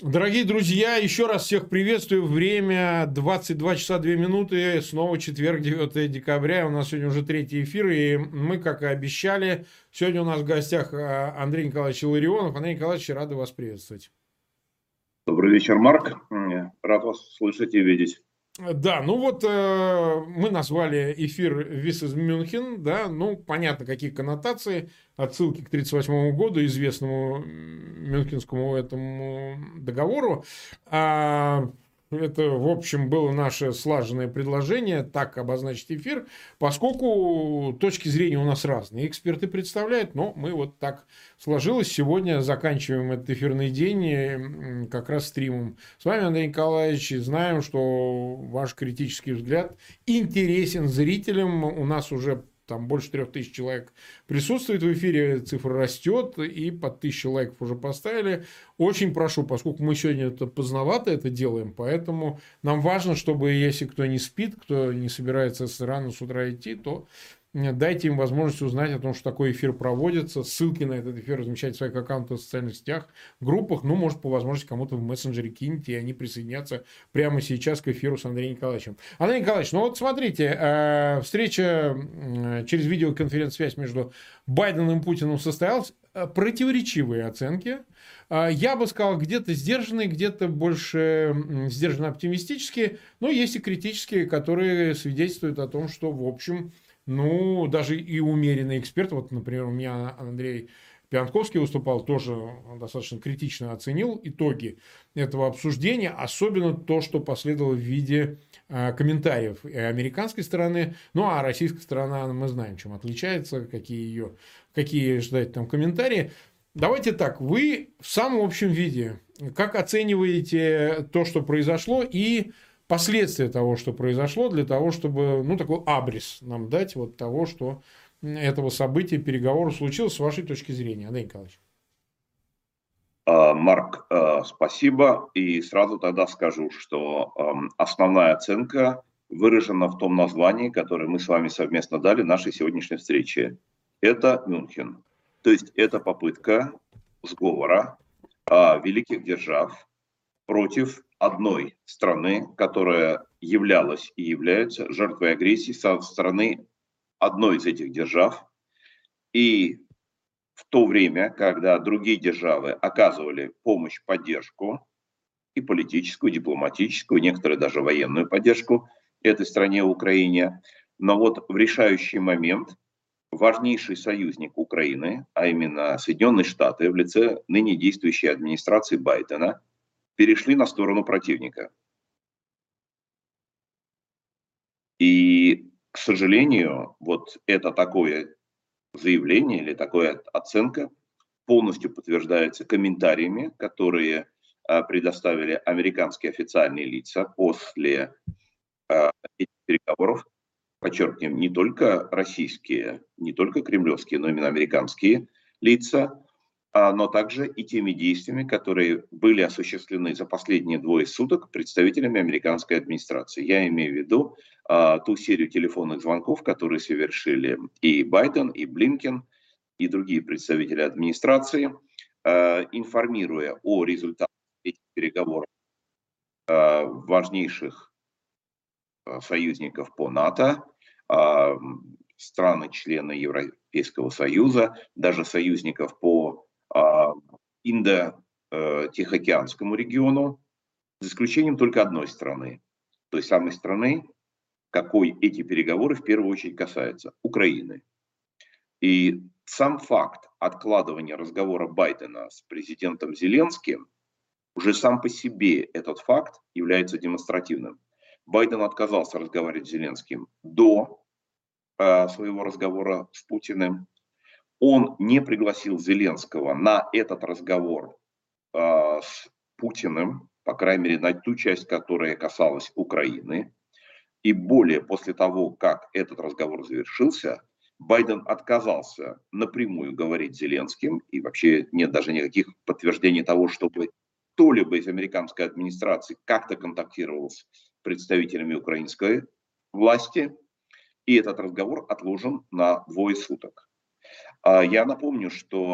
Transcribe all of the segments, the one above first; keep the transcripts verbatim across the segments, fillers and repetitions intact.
Дорогие друзья, еще раз всех приветствую. Время двадцать два часа две минуты. Снова четверг, девятое декабря. У нас сегодня уже третий эфир. И мы, как и обещали, сегодня у нас в гостях Андрей Николаевич Илларионов. Андрей Николаевич, рады вас приветствовать. Добрый вечер, Марк. Рад вас слышать и видеть. Да, ну вот э, мы назвали эфир «This is München», да, ну, понятно, какие коннотации, отсылки к тридцать восьмому году, известному Мюнхенскому этому договору. А, это, в общем, было наше слаженное предложение так обозначить эфир, поскольку точки зрения у нас разные. Эксперты представляют, но мы вот так сложилось. Сегодня заканчиваем этот эфирный день как раз стримом. С вами Андрей Николаевич. И знаем, что ваш критический взгляд интересен зрителям. У нас уже там больше трех тысяч человек присутствует в эфире, цифра растет, и под тысячу лайков уже поставили. Очень прошу, поскольку мы сегодня это поздновато это делаем, поэтому нам важно, чтобы, если кто не спит, кто не собирается рано с утра идти, то дайте им возможность узнать о том, что такой эфир проводится. Ссылки на этот эфир размещайте в своих аккаунтах в социальных сетях, группах. Ну, может, по возможности кому-то в мессенджере киньте, и они присоединятся прямо сейчас к эфиру с Андреем Николаевичем. Андрей Николаевич, ну вот смотрите, э, встреча э, через видеоконференц-связь между Байденом и Путиным состоялась. Противоречивые оценки. Я бы сказал, где-то сдержанные, где-то больше сдержанно оптимистические, но есть и критические, которые свидетельствуют о том, что, в общем, ну, даже и умеренный эксперт, вот, например, у меня Андрей Пиантковский выступал, тоже достаточно критично оценил итоги этого обсуждения, особенно то, что последовало в виде э, комментариев и американской стороны, ну, а российская сторона, мы знаем, чем отличается, какие ее, какие ждать там комментарии. Давайте так, вы в самом общем виде, как оцениваете то, что произошло, и последствия того, что произошло, для того, чтобы, ну, такой абрис нам дать вот того, что этого события, переговоров случилось, с вашей точки зрения, Андрей Николаевич. Марк, спасибо. И сразу тогда скажу, что основная оценка выражена в том названии, которое мы с вами совместно дали нашей сегодняшней встрече. Это Мюнхен. То есть это попытка сговора великих держав против одной страны, которая являлась и является жертвой агрессии со стороны одной из этих держав. И в то время, когда другие державы оказывали помощь, поддержку, и политическую, и дипломатическую, некоторые даже военную поддержку этой стране, Украине, но вот в решающий момент важнейший союзник Украины, а именно Соединенные Штаты в лице ныне действующей администрации Байдена, перешли на сторону противника. И, к сожалению, вот это такое заявление или такая оценка полностью подтверждается комментариями, которые а, предоставили американские официальные лица после а, этих переговоров. Подчеркнем, не только российские, не только кремлевские, но именно американские лица, но также и теми действиями, которые были осуществлены за последние двое суток представителями американской администрации. Я имею в виду а, ту серию телефонных звонков, которые совершили и Байден, и Блинкен, и другие представители администрации, а, информируя о результатах этих переговоров а, важнейших а, союзников по НАТО, а, страны-члены Европейского Союза, даже союзников по Индо-Тихоокеанскому региону, за исключением только одной страны, той самой страны, какой эти переговоры в первую очередь касаются, Украины. И сам факт откладывания разговора Байдена с президентом Зеленским, уже сам по себе этот факт является демонстративным. Байден отказался разговаривать с Зеленским до э, своего разговора с Путиным. Он не пригласил Зеленского на этот разговор э, с Путиным, по крайней мере, на ту часть, которая касалась Украины. И более, после того, как этот разговор завершился, Байден отказался напрямую говорить с Зеленским, и вообще нет даже никаких подтверждений того, чтобы кто-либо из американской администрации как-то контактировал с представителями украинской власти. И этот разговор отложен на двое суток. Я напомню, что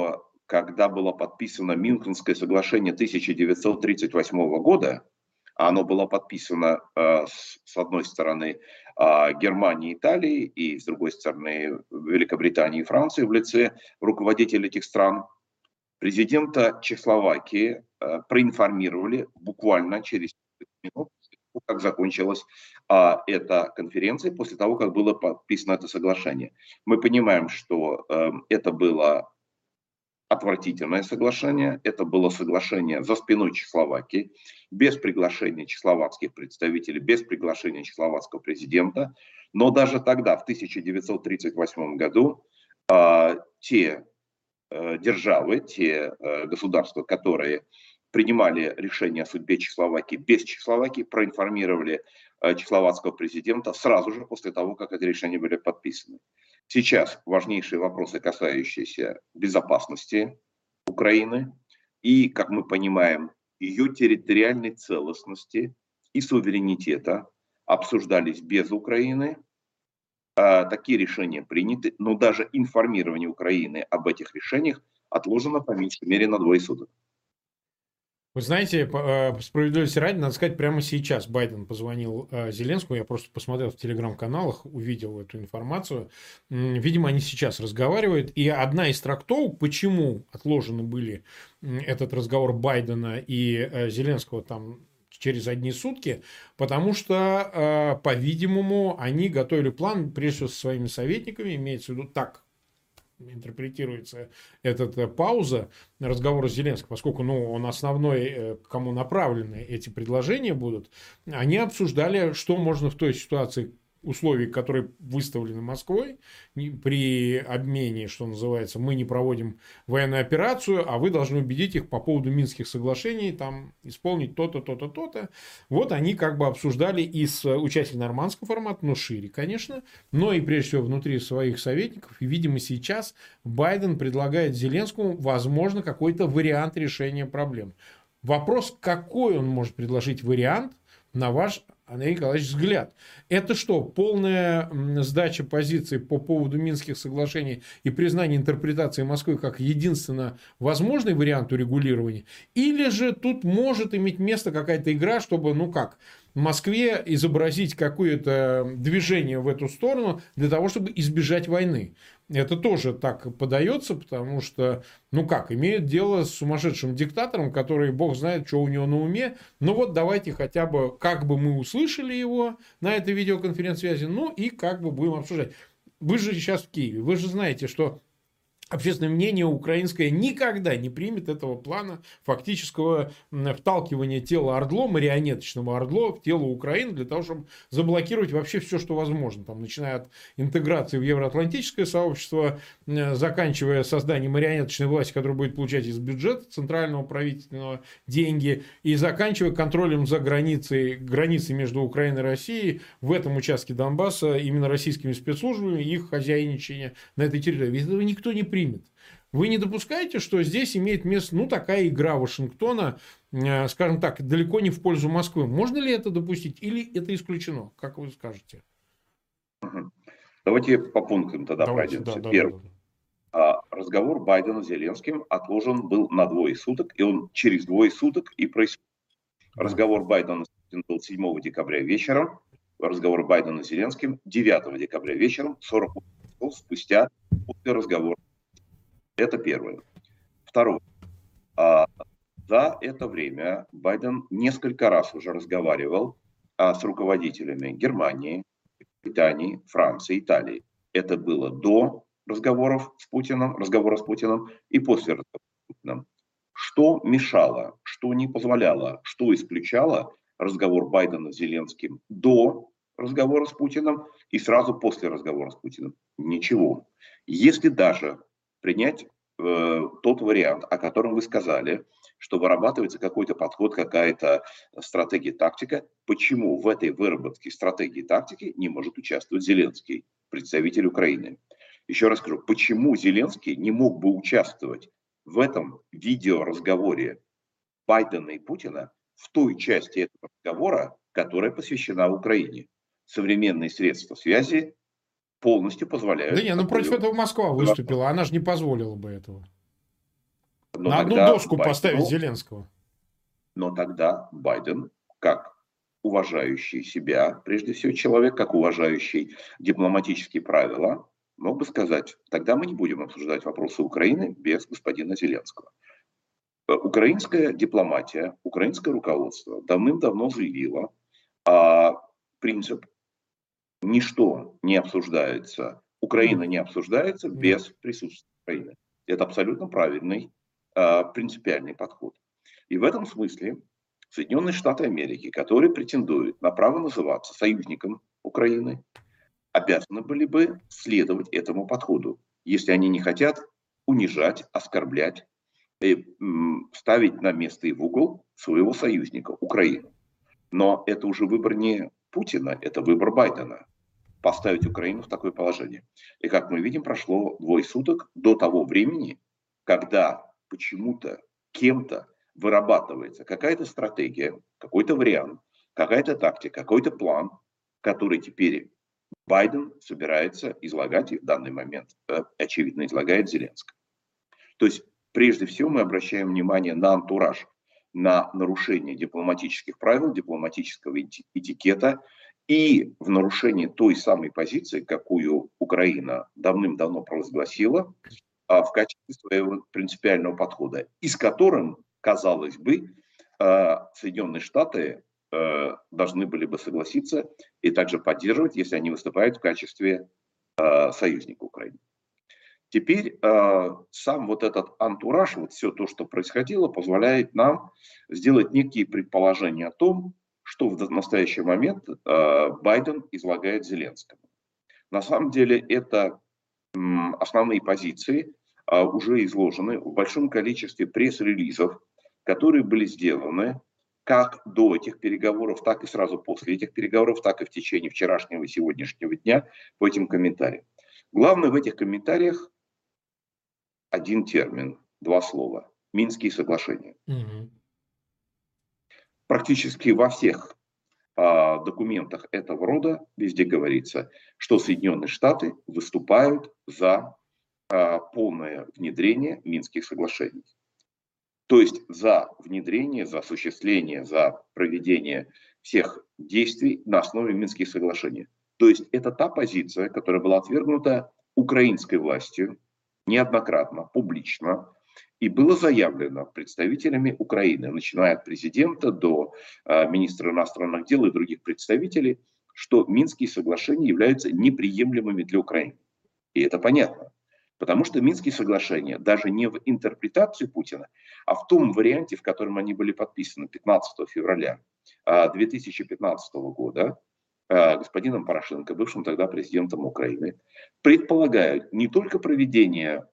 когда было подписано Мюнхенское соглашение тысяча девятьсот тридцать восьмого года, оно было подписано э, с, с одной стороны э, Германии, Италии, и с другой стороны Великобритании и Франции в лице руководителей этих стран, президента Чехословакии э, проинформировали буквально через минут, как закончилась а, эта конференция, после того, как было подписано это соглашение. Мы понимаем, что э, это было отвратительное соглашение, это было соглашение за спиной Чехословакии, без приглашения чехословацких представителей, без приглашения чехословацкого президента. Но даже тогда, в тысяча девятьсот тридцать восьмом году, э, те э, державы, те э, государства, которые принимали решение о судьбе Чехословакии без Чехословакии, проинформировали э, чехословацкого президента сразу же после того, как эти решения были подписаны. Сейчас важнейшие вопросы, касающиеся безопасности Украины и, как мы понимаем, ее территориальной целостности и суверенитета, обсуждались без Украины. Э, такие решения приняты, но даже информирование Украины об этих решениях отложено по меньшей мере на двое суток. Вы знаете, по справедливости ради, надо сказать, прямо сейчас Байден позвонил Зеленскому, я просто посмотрел в телеграм-каналах, увидел эту информацию. Видимо, они сейчас разговаривают, и одна из трактовок, почему отложены были этот разговор Байдена и Зеленского там через одни сутки, потому что, по-видимому, они готовили план, прежде всего, со своими советниками, имеется в виду так, интерпретируется эта пауза разговора с Зеленским, поскольку ну, он основной, кому направлены эти предложения будут, они обсуждали, что можно в той ситуации, условий, которые выставлены Москвой, при обмене, что называется, мы не проводим военную операцию, а вы должны убедить их по поводу Минских соглашений, там, исполнить то-то, то-то, то-то. Вот они как бы обсуждали и с участием нормандского формата, но шире, конечно, но и прежде всего внутри своих советников. И, видимо, сейчас Байден предлагает Зеленскому, возможно, какой-то вариант решения проблем. Вопрос, какой он может предложить вариант, на ваш, Андрей Николаевич, взгляд. Это что, полная сдача позиции по поводу Минских соглашений и признание интерпретации Москвы как единственно возможный вариант урегулирования? Или же тут может иметь место какая-то игра, чтобы, ну как, Москве изобразить какое-то движение в эту сторону для того, чтобы избежать войны? Это тоже так подается, потому что, ну как, имеют дело с сумасшедшим диктатором, который, бог знает, что у него на уме. Ну вот давайте хотя бы, как бы мы услышали его на этой видеоконференц-связи, ну и как бы будем обсуждать. Вы же сейчас в Киеве, вы же знаете, что общественное мнение украинское никогда не примет этого плана фактического вталкивания тела Ордло, марионеточного Ордло, в тело Украины для того, чтобы заблокировать вообще все, что возможно. Там, начиная от интеграции в евроатлантическое сообщество, заканчивая созданием марионеточной власти, которая будет получать из бюджета центрального правительственного деньги, и заканчивая контролем за границей, границей между Украиной и Россией в этом участке Донбасса именно российскими спецслужбами, их хозяйничание на этой территории. Этого никто не примет. Вы не допускаете, что здесь имеет место, ну, такая игра Вашингтона, э, скажем так, далеко не в пользу Москвы? Можно ли это допустить или это исключено? Как вы скажете? Давайте по пунктам тогда Давайте, пройдемся. да, Первый. Да, да, да. Разговор Байдена с Зеленским отложен был на двое суток, и он через двое суток и происходит. Да. Разговор Байдена был седьмого декабря вечером, разговор Байдена с Зеленским девятого декабря вечером, сорок часов спустя после разговора. Это первое. Второе. А, за это время Байден несколько раз уже разговаривал а, с руководителями Германии, Британии, Франции, Италии. Это было до разговоров с Путиным, разговора с Путиным и после разговора с Путиным. Что мешало, что не позволяло, что исключало разговор Байдена с Зеленским до разговора с Путиным и сразу после разговора с Путиным? Ничего. Если даже принять э, тот вариант, о котором вы сказали, что вырабатывается какой-то подход, какая-то стратегия, тактика, почему в этой выработке стратегии и тактики не может участвовать Зеленский, представитель Украины? Еще раз скажу, почему Зеленский не мог бы участвовать в этом видеоразговоре Байдена и Путина в той части этого разговора, которая посвящена Украине? Современные средства связи полностью позволяют... Да не, ну против этого Москва выступила, она же не позволила бы этого. Но На одну тогда доску поставить Байдену, Зеленского. но тогда Байден, как уважающий себя, прежде всего человек, как уважающий дипломатические правила, мог бы сказать, тогда мы не будем обсуждать вопросы Украины без господина Зеленского. Украинская дипломатия, украинское руководство давным-давно заявило, а принцип «ничто не обсуждается», Украина не обсуждается Да. без присутствия Украины. Это абсолютно правильный, а, принципиальный подход. И в этом смысле Соединенные Штаты Америки, которые претендуют на право называться союзником Украины, обязаны были бы следовать этому подходу, если они не хотят унижать, оскорблять, и, м, ставить на место и в угол своего союзника, Украину. Но это уже выбор не Путина, это выбор Байдена. Поставить Украину в такое положение. И как мы видим, прошло двое суток до того времени, когда почему-то кем-то вырабатывается какая-то стратегия, какой-то вариант, какая-то тактика, какой-то план, который теперь Байден собирается излагать, и в данный момент, э, очевидно, излагает Зеленский. То есть, прежде всего, мы обращаем внимание на антураж, на нарушение дипломатических правил, дипломатического этикета и в нарушение той самой позиции, какую Украина давным-давно провозгласила а, в качестве своего принципиального подхода, и с которым, казалось бы, а, Соединенные Штаты а, должны были бы согласиться и также поддерживать, если они выступают в качестве а, союзника Украины. Теперь э, сам вот этот антураж, вот все то, что происходило, позволяет нам сделать некие предположения о том, что в настоящий момент э, Байден излагает Зеленскому. На самом деле это м, основные позиции э, уже изложены в большом количестве пресс-релизов, которые были сделаны как до этих переговоров, так и сразу после этих переговоров, так и в течение вчерашнего и сегодняшнего дня по этим комментариям. Главное в этих комментариях один термин, два слова. Минские соглашения. Угу. Практически во всех а, документах этого рода везде говорится, что Соединенные Штаты выступают за а, полное внедрение Минских соглашений. То есть за внедрение, за осуществление, за проведение всех действий на основе Минских соглашений. То есть это та позиция, которая была отвергнута украинской властью неоднократно, публично, и было заявлено представителями Украины, начиная от президента до э, министра иностранных дел и других представителей, что Минские соглашения являются неприемлемыми для Украины. И это понятно. Потому что Минские соглашения даже не в интерпретации Путина, а в том варианте, в котором они были подписаны пятнадцатого февраля две тысячи пятнадцатого года, господином Порошенко, бывшим тогда президентом Украины, предполагают не только проведение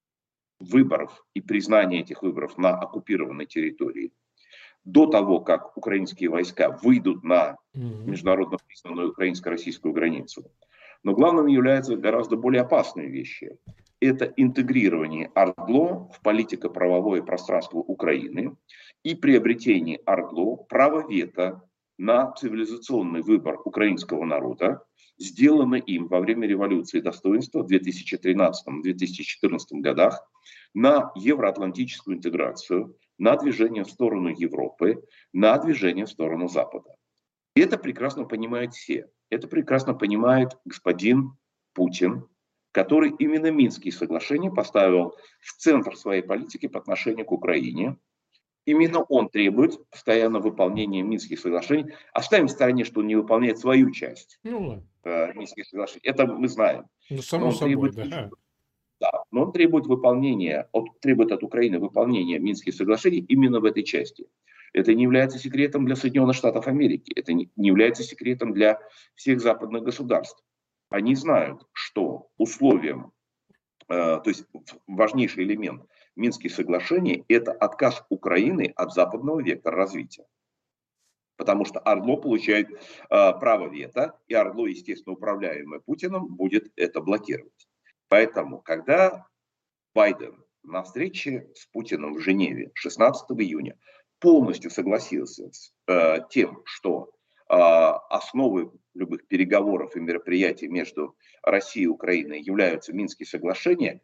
выборов и признание этих выборов на оккупированной территории до того, как украинские войска выйдут на международно признанную украинско-российскую границу. Но главным являются гораздо более опасные вещи. Это интегрирование ОРДЛО в политико-правовое пространство Украины и приобретение ОРДЛО права вето на цивилизационный выбор украинского народа, сделанный им во время революции достоинства в две тысячи тринадцатом — две тысячи четырнадцатом годах, на евроатлантическую интеграцию, на движение в сторону Европы, на движение в сторону Запада. И это прекрасно понимают все. Это прекрасно понимает господин Путин, который именно Минские соглашения поставил в центр своей политики по отношению к Украине. Именно он требует постоянного выполнения Минских соглашений. Оставим в стороне, что он не выполняет свою часть Ну, э, Минских соглашений. Это мы знаем. ну само Но он собой, требует, да. да, но он требует выполнения, он требует от Украины выполнения Минских соглашений именно в этой части. Это не является секретом для Соединенных Штатов Америки. Это не является секретом для всех западных государств. Они знают, что условием, э, то есть важнейший элемент Минских соглашений – это отказ Украины от западного вектора развития. Потому что ОРДЛО получает э, право вето, и ОРДЛО, естественно, управляемое Путиным, будет это блокировать. Поэтому, когда Байден на встрече с Путиным в Женеве шестнадцатого июня полностью согласился с э, тем, что э, основой любых переговоров и мероприятий между Россией и Украиной являются Минские соглашения,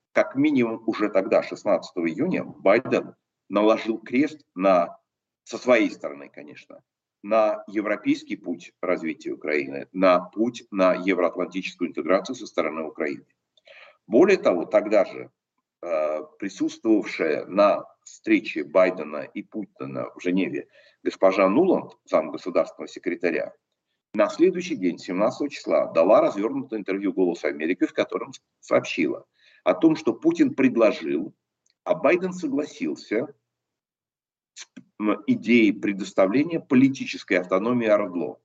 как минимум уже тогда, шестнадцатого июня, Байден наложил крест на, со своей стороны, конечно, на европейский путь развития Украины, на путь на евроатлантическую интеграцию со стороны Украины. Более того, тогда же э, присутствовавшая на встрече Байдена и Путина в Женеве госпожа Нуланд, замгосударственного секретаря, на следующий день, семнадцатого числа, дала развернутое интервью «Голосу Америки», в котором сообщила о том, что Путин предложил, а Байден согласился с идеей предоставления политической автономии ОРДЛО.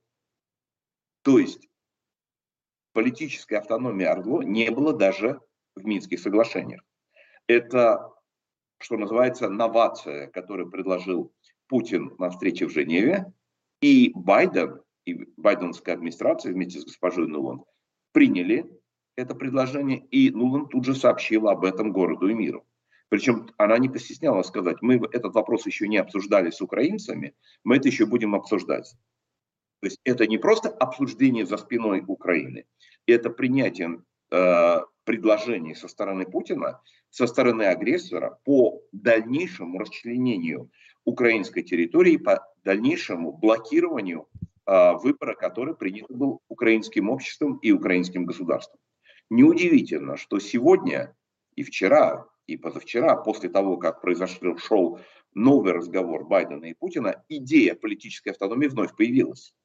То есть политической автономии ОРДЛО не было даже в Минских соглашениях. Это, что называется, новация, которую предложил Путин на встрече в Женеве, и Байден, и байденовская администрация вместе с госпожой Нуланд приняли это предложение, и Нуланд тут же сообщила об этом городу и миру. Причем она не постеснялась сказать, мы этот вопрос еще не обсуждали с украинцами, мы это еще будем обсуждать. То есть это не просто обсуждение за спиной Украины, это принятие э, предложений со стороны Путина, со стороны агрессора по дальнейшему расчленению украинской территории, по дальнейшему блокированию э, выбора, который принят был украинским обществом и украинским государством. Неудивительно, что сегодня и вчера, и позавчера, после того, как произошел новый разговор Байдена и Путина, идея политической автономии вновь появилась.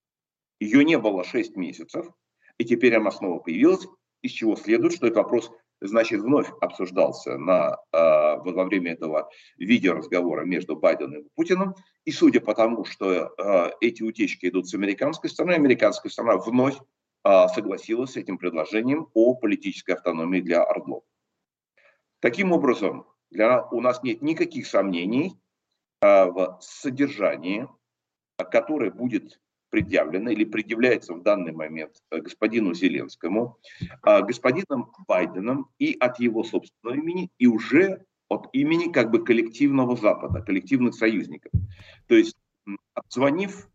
Ее не было шесть месяцев, и теперь она снова появилась, из чего следует, что этот вопрос, значит, вновь обсуждался на, э, во время этого видеоразговора между Байденом и Путиным. И судя по тому, что э, эти утечки идут с американской стороны, американская сторона вновь э, согласилась с этим предложением о политической автономии для ОРДЛО. Таким образом, для, у нас нет никаких сомнений э, в содержании, которое будет предъявлено или предъявляется в данный момент господину Зеленскому, господином Байденом и от его собственного имени, и уже от имени как бы коллективного Запада, коллективных союзников. То есть, обзвонив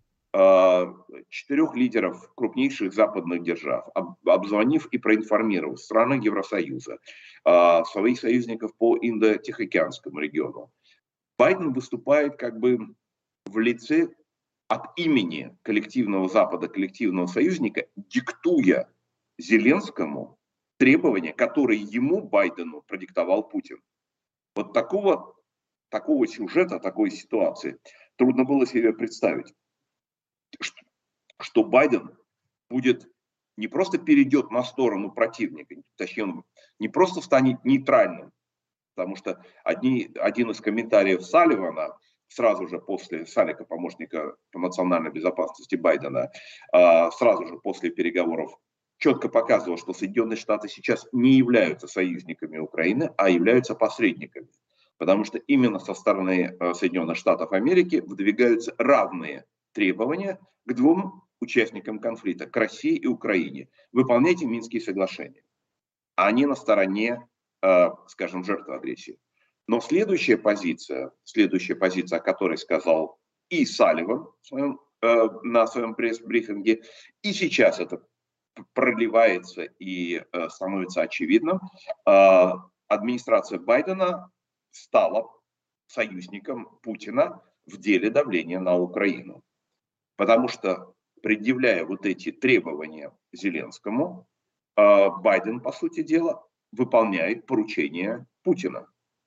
четырех лидеров крупнейших западных держав, обзвонив и проинформировав страны Евросоюза, своих союзников по Индо-Тихоокеанскому региону, Байден выступает как бы в лице от имени коллективного Запада, коллективного союзника, диктуя Зеленскому требования, которые ему, Байдену, продиктовал Путин. Вот такого, такого сюжета, такой ситуации трудно было себе представить, что, что Байден будет не просто перейдет на сторону противника, точнее, он не просто станет нейтральным, потому что одни, один из комментариев Салливана сразу же после Салика, помощника по национальной безопасности Байдена, сразу же после переговоров четко показывал, что Соединенные Штаты сейчас не являются союзниками Украины, а являются посредниками. Потому что именно со стороны Соединенных Штатов Америки выдвигаются равные требования к двум участникам конфликта, к России и Украине. Выполняйте Минские соглашения. А они на стороне, скажем, жертвы агрессии. Но следующая позиция, следующая позиция, о которой сказал и Салливан в своем, э, на своем пресс-брифинге, и сейчас это проливается и э, становится очевидным, э, администрация Байдена стала союзником Путина в деле давления на Украину. Потому что, предъявляя вот эти требования Зеленскому, э, Байден, по сути дела, выполняет поручения Путина.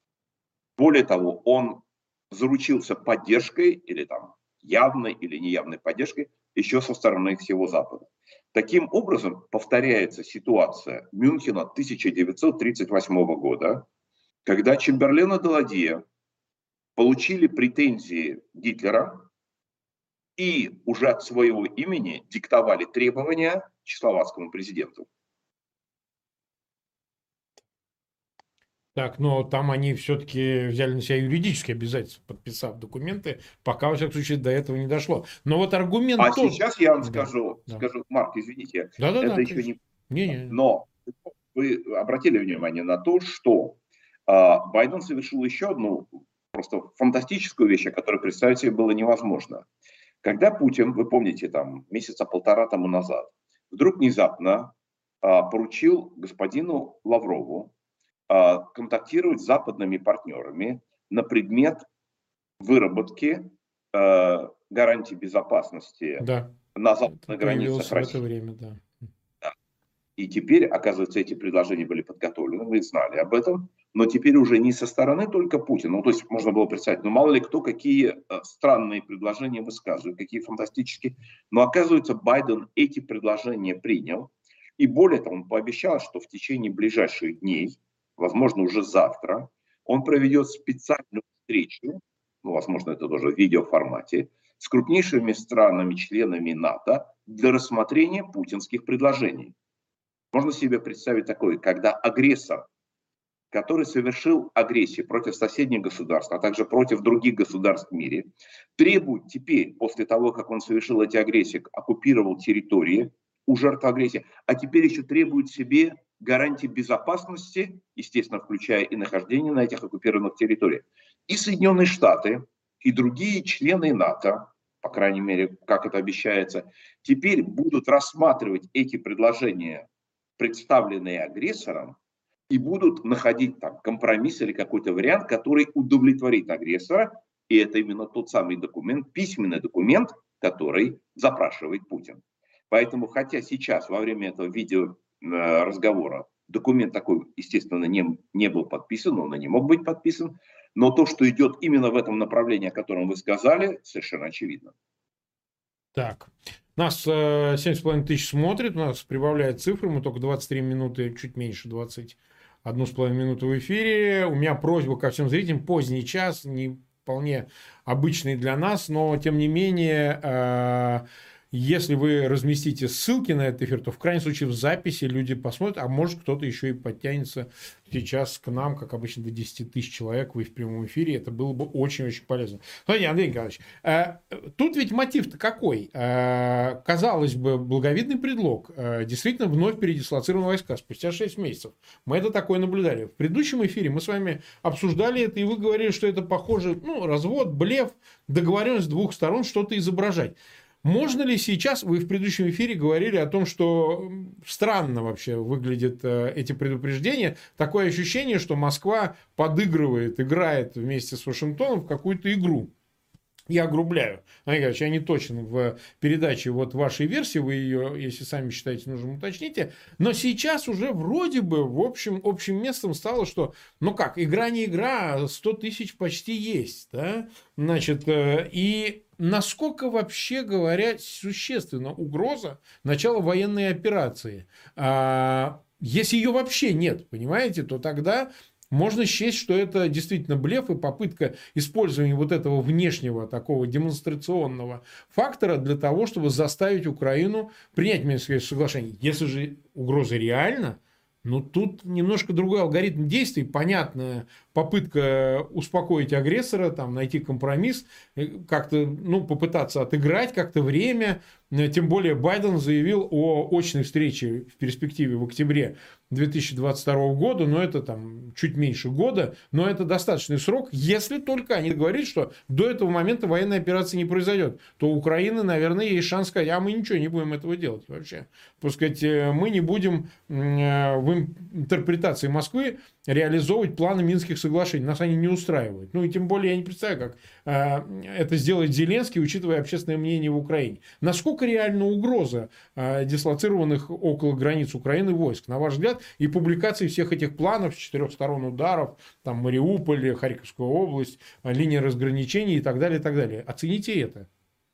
Более того, он заручился поддержкой, или там явной или неявной поддержкой, еще со стороны всего Запада. Таким образом, повторяется ситуация Мюнхена тысяча девятьсот тридцать восьмого года, когда Чемберлен и Даладье получили претензии Гитлера и уже от своего имени диктовали требования чехословацкому президенту. Так, но там они все-таки взяли на себя юридические обязательства, подписав документы, пока, во всяком случае, до этого не дошло. Но вот аргумент А тот... сейчас я вам да, скажу, да. скажу, Марк, извините, Да, да, это да, еще конечно. не... Не, не. Но вы обратили внимание на то, что э, Байден совершил еще одну просто фантастическую вещь, о которой представить себе было невозможно. Когда Путин, вы помните, там месяца полтора тому назад, вдруг внезапно э, поручил господину Лаврову контактировать с западными партнерами на предмет выработки гарантий безопасности Да, на это западных появилось границах в это России. время, да. И теперь, оказывается, эти предложения были подготовлены, мы знали об этом, но теперь уже не со стороны только Путина. Ну, то есть можно было представить, ну, мало ли кто какие странные предложения высказывает, какие фантастические. Но, оказывается, Байден эти предложения принял. И более того, он пообещал, что в течение ближайших дней, возможно, уже завтра, он проведет специальную встречу, ну, возможно, это тоже в видеоформате, с крупнейшими странами-членами НАТО для рассмотрения путинских предложений. Можно себе представить такое, когда агрессор, который совершил агрессию против соседних государств, а также против других государств в мире, требует теперь, после того, как он совершил эти агрессии, оккупировал территории у жертв агрессии, а теперь еще требует себе гарантии безопасности, естественно, включая и нахождение на этих оккупированных территориях. И Соединенные Штаты, и другие члены НАТО, по крайней мере, как это обещается, теперь будут рассматривать эти предложения, представленные агрессором, и будут находить там компромисс или какой-то вариант, который удовлетворит агрессора. И это именно тот самый документ, письменный документ, который запрашивает Путин. Поэтому, хотя сейчас во время этого видеоразговора документ такой, естественно, не, не был подписан, он и не мог быть подписан, но то, что идет именно в этом направлении, о котором вы сказали, совершенно очевидно. Так, нас семь с половиной тысяч смотрит, у нас прибавляет цифры, мы только двадцать три минуты, чуть меньше, двадцать одну с половиной минуту в эфире. У меня просьба ко всем зрителям, поздний час, не вполне обычный для нас, но тем не менее, если вы разместите ссылки на этот эфир, то в крайнем случае в записи люди посмотрят, а может кто-то еще и подтянется сейчас к нам, как обычно, до десяти тысяч человек, вы в прямом эфире, это было бы очень-очень полезно. Смотрите, Андрей Николаевич, тут ведь мотив-то какой? Казалось бы, благовидный предлог. Действительно, вновь передислоцированы войска спустя шесть месяцев. Мы это такое наблюдали. В предыдущем эфире мы с вами обсуждали это, и вы говорили, что это похоже, ну, развод, блеф, договоренность двух сторон что-то изображать. Можно ли сейчас, вы в предыдущем эфире говорили о том, что странно вообще выглядят эти предупреждения, такое ощущение, что Москва подыгрывает, играет вместе с Вашингтоном в какую-то игру. Я огрубляю. Андрей Николаевич, я не точен в передаче вот вашей версии, вы ее, если сами считаете нужным, уточните. Но сейчас уже вроде бы в общем, общим местом стало, что, ну как, игра не игра, сто тысяч почти есть. Да? Значит, и насколько вообще говоря существенна угроза начала военной операции? Если ее вообще нет, понимаете, то тогда... Можно счесть, что это действительно блеф и попытка использования вот этого внешнего такого демонстрационного фактора для того, чтобы заставить Украину принять Минское соглашение. Если же угроза реальна, ну тут немножко другой алгоритм действий, понятная попытка успокоить агрессора, там, найти компромисс, как-то ну, попытаться отыграть как-то время. Тем более Байден заявил о очной встрече в перспективе в октябре две тысячи двадцать второго года, но это там чуть меньше года, но это достаточный срок, если только они говорят, что до этого момента военной операции не произойдет, то у Украины, наверное, есть шанс сказать, а мы ничего не будем этого делать вообще. Пускай мы не будем в интерпретации Москвы реализовывать планы Минских соглашений. Нас они не устраивают. Ну и тем более я не представляю, как э, это сделает Зеленский, учитывая общественное мнение в Украине. Насколько реальна угроза э, дислоцированных около границ Украины войск, на ваш взгляд, и публикации всех этих планов с четырех сторон ударов, там Мариуполь, Харьковская область, линия разграничений и так далее, и так далее. Оцените это.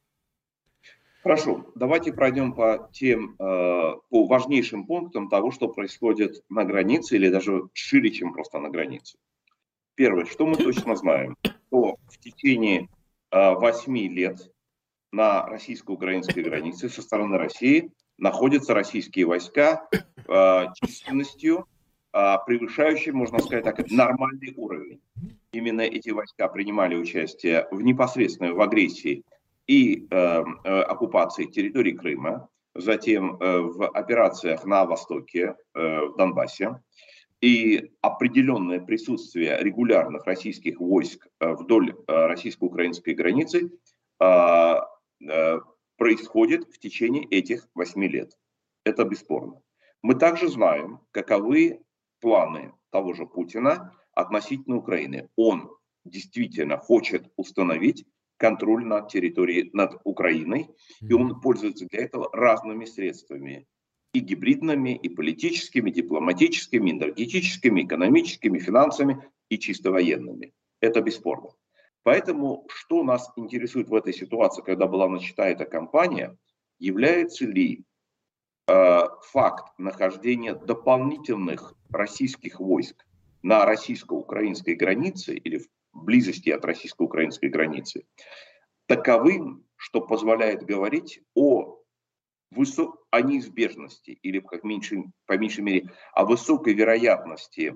Хорошо, давайте пройдем по тем, по важнейшим пунктам того, что происходит на границе или даже шире, чем просто на границе. Первое, что мы точно знаем, что в течение восьми лет на российско-украинской границе со стороны России находятся российские войска численностью, превышающей, можно сказать так, нормальный уровень. Именно эти войска принимали участие в непосредственной в агрессии и э, э, оккупации территории Крыма, затем э, в операциях на Востоке, э, в Донбассе, и определенное присутствие регулярных российских войск э, вдоль э, российско-украинской границы э, э, происходит в течение этих восьми лет. Это бесспорно. Мы также знаем, каковы планы того же Путина относительно Украины. Он действительно хочет установить контроль над территорией, над Украиной, и он пользуется для этого разными средствами. И гибридными, и политическими, дипломатическими, энергетическими, экономическими, финансами и чисто военными. Это бесспорно. Поэтому, что нас интересует в этой ситуации, когда была начата эта кампания, является ли э, факт нахождения дополнительных российских войск на российско-украинской границе или в близости от российско-украинской границы таковым, что позволяет говорить о Высо... о неизбежности или как меньше, по меньшей мере о высокой вероятности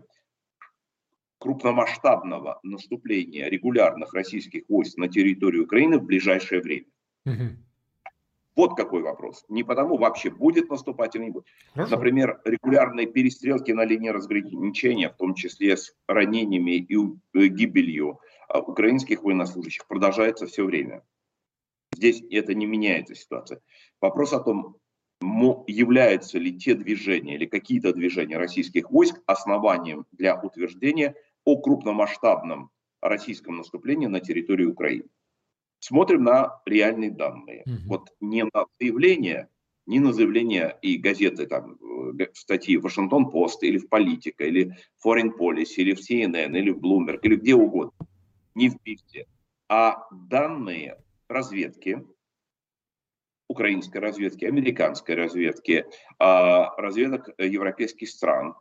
крупномасштабного наступления регулярных российских войск на территорию Украины в ближайшее время. Угу. Вот какой вопрос. Не потому вообще будет наступать или не будет. Хорошо. Например, регулярные перестрелки на линии разграничения, в том числе с ранениями и гибелью украинских военнослужащих, продолжается все время. Здесь это не меняется ситуация. Вопрос о том, являются ли те движения или какие-то движения российских войск основанием для утверждения о крупномасштабном российском наступлении на территории Украины. Смотрим на реальные данные. Mm-hmm. Вот не на заявления, не на заявления и газеты, там, статьи в Вашингтон-Пост или в Политика, или в Foreign Policy, или в си эн эн, или в Bloomberg, или где угодно. Не в Бифте. А данные разведки, украинской разведки, американской разведки, разведок европейских стран,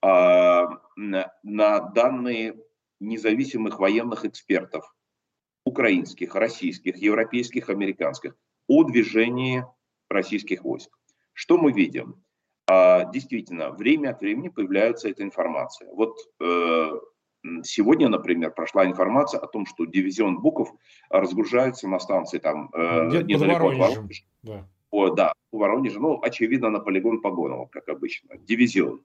на данные независимых военных экспертов, украинских, российских, европейских, американских, о движении российских войск. Что мы видим? Действительно, время от времени появляется эта информация. Вот сегодня, например, прошла информация о том, что дивизион Буков разгружается на станции там э, недалеко от Воронежа. Да. О, да, у Воронежа, ну, очевидно, на полигон Погонова, как обычно. Дивизион.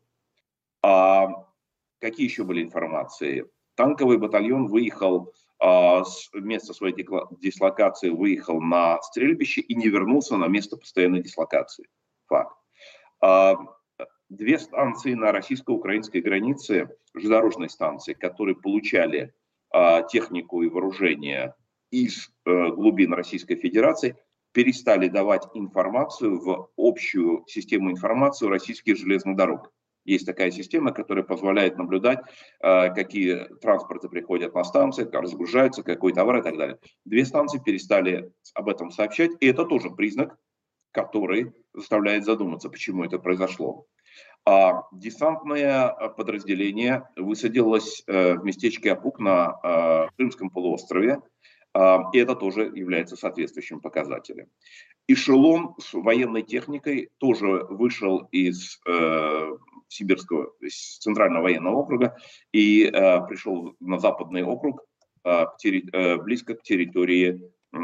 А какие еще были информации? Танковый батальон выехал а, с места своей дислокации, выехал на стрельбище и не вернулся на место постоянной дислокации. Факт. А, Две станции на российско-украинской границе, железнодорожные станции, которые получали э, технику и вооружение из э, глубин Российской Федерации, перестали давать информацию в общую систему информации российских железных дорог. Есть такая система, которая позволяет наблюдать, э, какие транспорты приходят на станции, как разгружаются, какой товар и так далее. Две станции перестали об этом сообщать, и это тоже признак, который заставляет задуматься, почему это произошло. А десантное подразделение высадилось в местечке Апук на Крымском полуострове, и это тоже является соответствующим показателем. Эшелон с военной техникой тоже вышел из Сибирского, из Центрального военного округа и пришел на Западный округ, близко к территории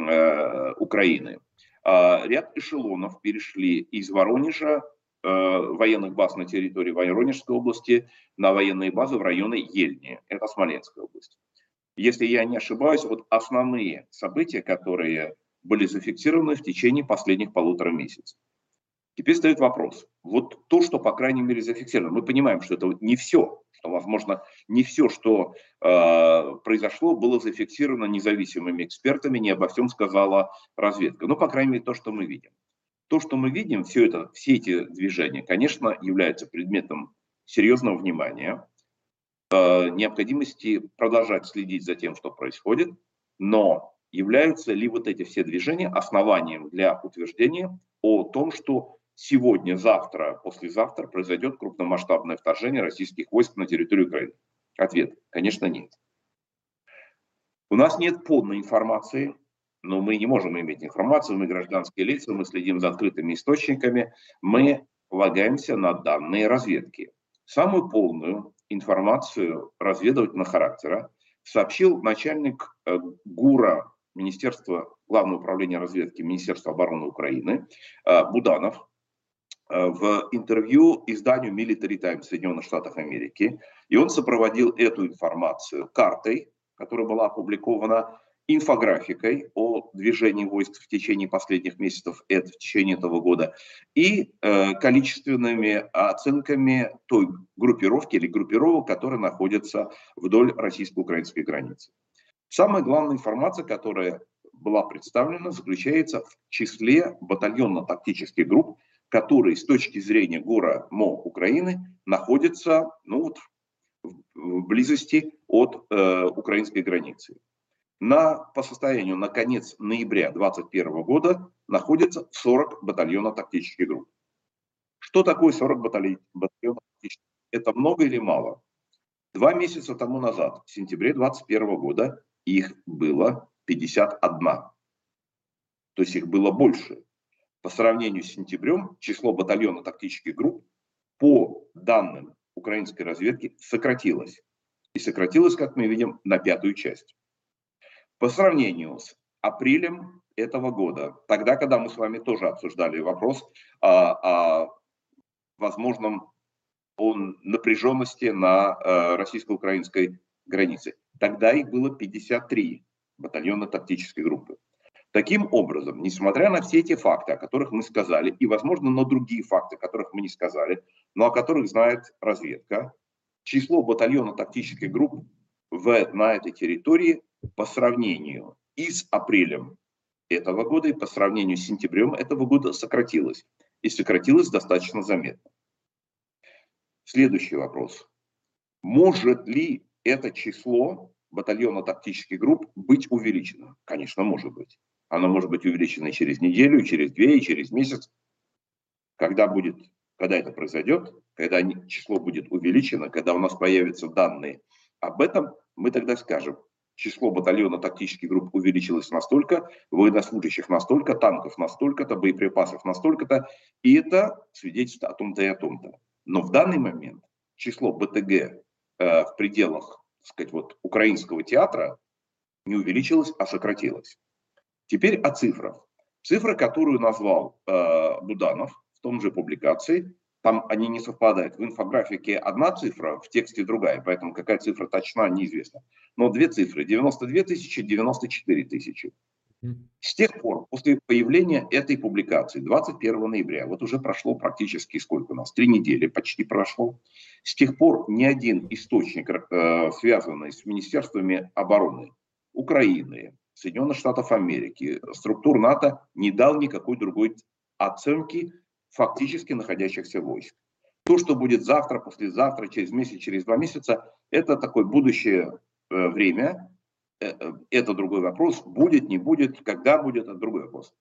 Украины. Ряд эшелонов перешли из Воронежа, военных баз на территории Воронежской области, на военные базы в районе Ельни, это Смоленская область. Если я не ошибаюсь, вот основные события, которые были зафиксированы в течение последних полутора месяцев. Теперь стоит вопрос. Вот то, что, по крайней мере, зафиксировано, мы понимаем, что это не все, что, возможно, не все, что э, произошло, было зафиксировано независимыми экспертами, не обо всем сказала разведка. Ну, по крайней мере, то, что мы видим. То, что мы видим, все, это, все эти движения, конечно, являются предметом серьезного внимания, э, необходимости продолжать следить за тем, что происходит, но являются ли вот эти все движения основанием для утверждения о том, что сегодня, завтра, послезавтра произойдет крупномасштабное вторжение российских войск на территорию Украины? Ответ, конечно, нет. У нас нет полной информации. Но мы не можем иметь информацию, мы гражданские лица, мы следим за открытыми источниками, мы полагаемся на данные разведки. Самую полную информацию разведывательного характера сообщил начальник ГУРа, Министерства, Главного управления разведки Министерства обороны Украины, Буданов, в интервью изданию Military Times Соединенных Штатов Америки. И он сопроводил эту информацию картой, которая была опубликована, инфографикой о движении войск в течение последних месяцев, это в течение этого года, и э, количественными оценками той группировки или группировок, которые находятся вдоль российско-украинской границы. Самая главная информация, которая была представлена, заключается в числе батальонно-тактических групп, которые с точки зрения ГОРа МО Украины находятся ну, вот, в близости от э, украинской границы. На, по состоянию на конец ноября две тысячи двадцать первого года находится сорок батальонов тактических групп. Что такое сорок батальонов тактических? Это много или мало? Два месяца тому назад, в сентябре две тысячи двадцать первого года, их было пятьдесят одна. То есть их было больше. По сравнению с сентябрем число батальонов тактических групп по данным украинской разведки сократилось. И сократилось, как мы видим, на пятую часть. По сравнению с апрелем этого года, тогда, когда мы с вами тоже обсуждали вопрос о, о возможном о напряженности на э, российско-украинской границе, тогда их было пятьдесят три батальона тактической группы. Таким образом, несмотря на все эти факты, о которых мы сказали, и, возможно, на другие факты, о которых мы не сказали, но о которых знает разведка, число батальона тактических групп в, на этой территории по сравнению и с апрелем этого года, и по сравнению с сентябрем этого года сократилось. И сократилось достаточно заметно. Следующий вопрос. Может ли это число батальона тактических групп быть увеличено? Конечно, может быть. Оно может быть увеличено и через неделю, и через две, и через месяц. Когда, будет, когда это произойдет, когда число будет увеличено, когда у нас появятся данные об этом, мы тогда скажем, число батальона тактических групп увеличилось настолько, военнослужащих настолько, танков настолько-то, боеприпасов настолько-то, и это свидетельствует о том-то и о том-то. Но в данный момент число БТГ э, в пределах, так сказать, вот, украинского театра не увеличилось, а сократилось. Теперь о цифрах. Цифра, которую назвал э, Буданов в том же публикации, там они не совпадают. В инфографике одна цифра, в тексте другая, поэтому какая цифра точна, неизвестно. Но две цифры, девяносто две тысячи, девяносто четыре тысячи. С тех пор, после появления этой публикации, двадцать первого ноября, вот уже прошло практически сколько у нас, три недели почти прошло, с тех пор ни один источник, э, связанный с Министерствами обороны Украины, Соединенных Штатов Америки, структур НАТО, не дал никакой другой оценки фактически находящихся войск. То, что будет завтра, послезавтра, через месяц, через два месяца, это такое будущее э, время. Э, э, это другой вопрос. Будет, не будет, когда будет, это другой вопрос.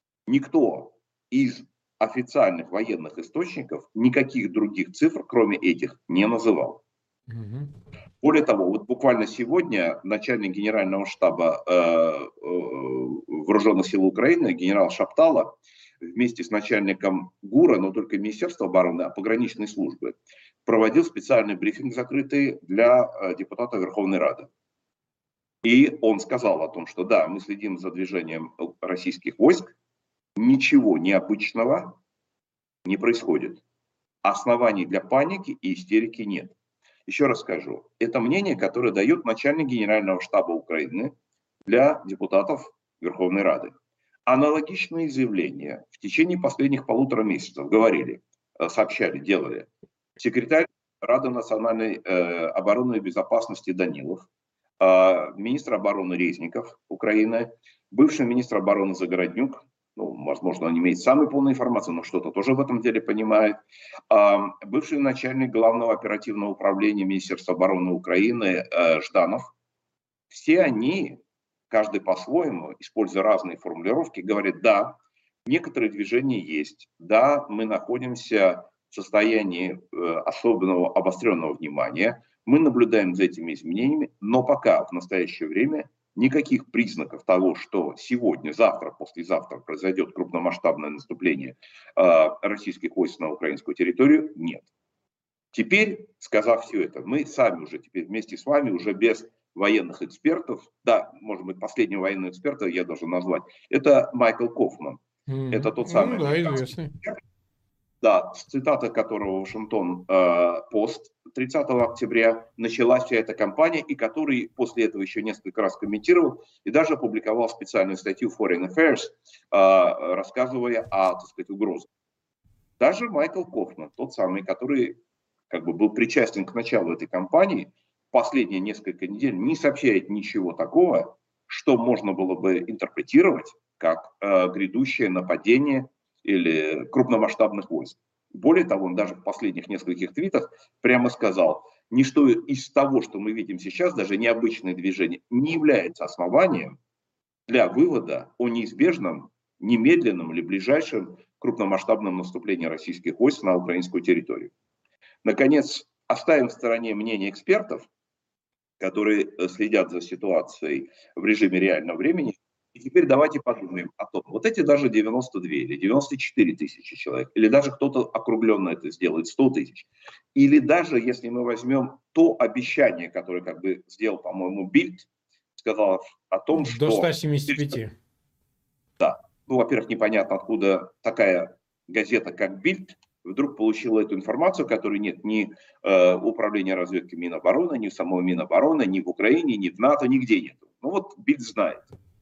Никто из официальных военных источников никаких других цифр, кроме этих, не называл. Угу. Более того, вот буквально сегодня начальник генерального штаба э, э, Вооруженных сил Украины, генерал Шаптала, вместе с начальником ГУРа, но только Министерства обороны, а пограничной службы, проводил специальный брифинг закрытый для э, депутата Верховной Рады. И он сказал о том, что да, мы следим за движением российских войск, ничего необычного не происходит. Оснований для паники и истерики нет. Еще раз скажу, это мнение, которое дает начальник Генерального штаба Украины для депутатов Верховной Рады. Аналогичные заявления в течение последних полутора месяцев говорили, сообщали, делали секретарь Рады национальной э, обороны и безопасности Данилов, э, министр обороны Резников Украины, бывший министр обороны Загороднюк, ну, возможно, он не имеет самой полной информации, но что-то тоже в этом деле понимает, э, бывший начальник Главного оперативного управления Министерства обороны Украины э, Жданов. Все они, каждый по-своему, используя разные формулировки, говорит, да, некоторые движения есть, да, мы находимся в состоянии э, особенного обостренного внимания, мы наблюдаем за этими изменениями, но пока в настоящее время никаких признаков того, что сегодня, завтра, послезавтра произойдет крупномасштабное наступление э, российских войск на украинскую территорию, нет. Теперь, сказав все это, мы сами уже теперь вместе с вами, уже без военных экспертов, да, может быть, последнего военного эксперта я должен назвать, это Майкл Кофман. Mm-hmm. Это тот самый... Ну, да, известный. Да, с цитатой которого Вашингтон-Пост тридцатого октября началась вся эта кампания, и который после этого еще несколько раз комментировал и даже опубликовал специальную статью в Foreign Affairs, рассказывая о, так сказать, угрозах. Даже Майкл Кофман, тот самый, который как бы был причастен к началу этой кампании, последние несколько недель не сообщает ничего такого, что можно было бы интерпретировать как э, грядущее нападение или крупномасштабных войск. Более того, он даже в последних нескольких твитах прямо сказал, ничто из того, что мы видим сейчас, даже необычное движение, не является основанием для вывода о неизбежном, немедленном или ближайшем крупномасштабном наступлении российских войск на украинскую территорию. Наконец, оставим в стороне мнение экспертов, которые следят за ситуацией в режиме реального времени. И теперь давайте подумаем о том, вот эти даже девяносто две или девяносто четыре тысячи человек, или даже кто-то округленно это сделает, сто тысяч, или даже если мы возьмем то обещание, которое как бы сделал, по-моему, Бильд, сказал о том, что... До ста семидесяти пяти. Да. Ну, во-первых, непонятно, откуда такая газета, как Бильд, вдруг получила эту информацию, которой нет ни э, управления разведки Минобороны, ни самого Минобороны, ни в Украине, ни в НАТО, нигде нет. Ну вот Бильд знает.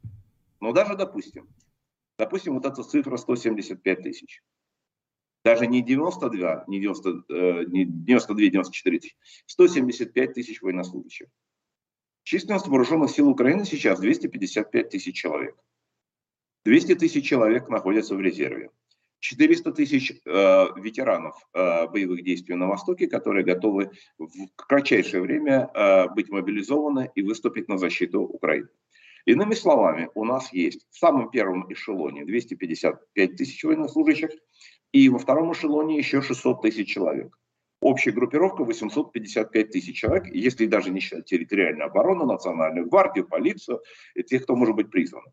Но даже допустим, допустим, вот эта цифра сто семьдесят пять тысяч. Даже не девяносто два, не девяносто, э, не девяносто два, девяносто четыре тысячи, сто семьдесят пять тысяч военнослужащих. Численность вооруженных сил Украины сейчас двести пятьдесят пять тысяч человек. двести тысяч человек находятся в резерве. четыреста тысяч э, ветеранов э, боевых действий на Востоке, которые готовы в кратчайшее время э, быть мобилизованы и выступить на защиту Украины. Иными словами, у нас есть в самом первом эшелоне двести пятьдесят пять тысяч военнослужащих, и во втором эшелоне еще шестьсот тысяч человек. Общая группировка восемьсот пятьдесят пять тысяч человек, если даже не считать территориальную оборону, национальную гвардию, полицию и тех, кто может быть призван.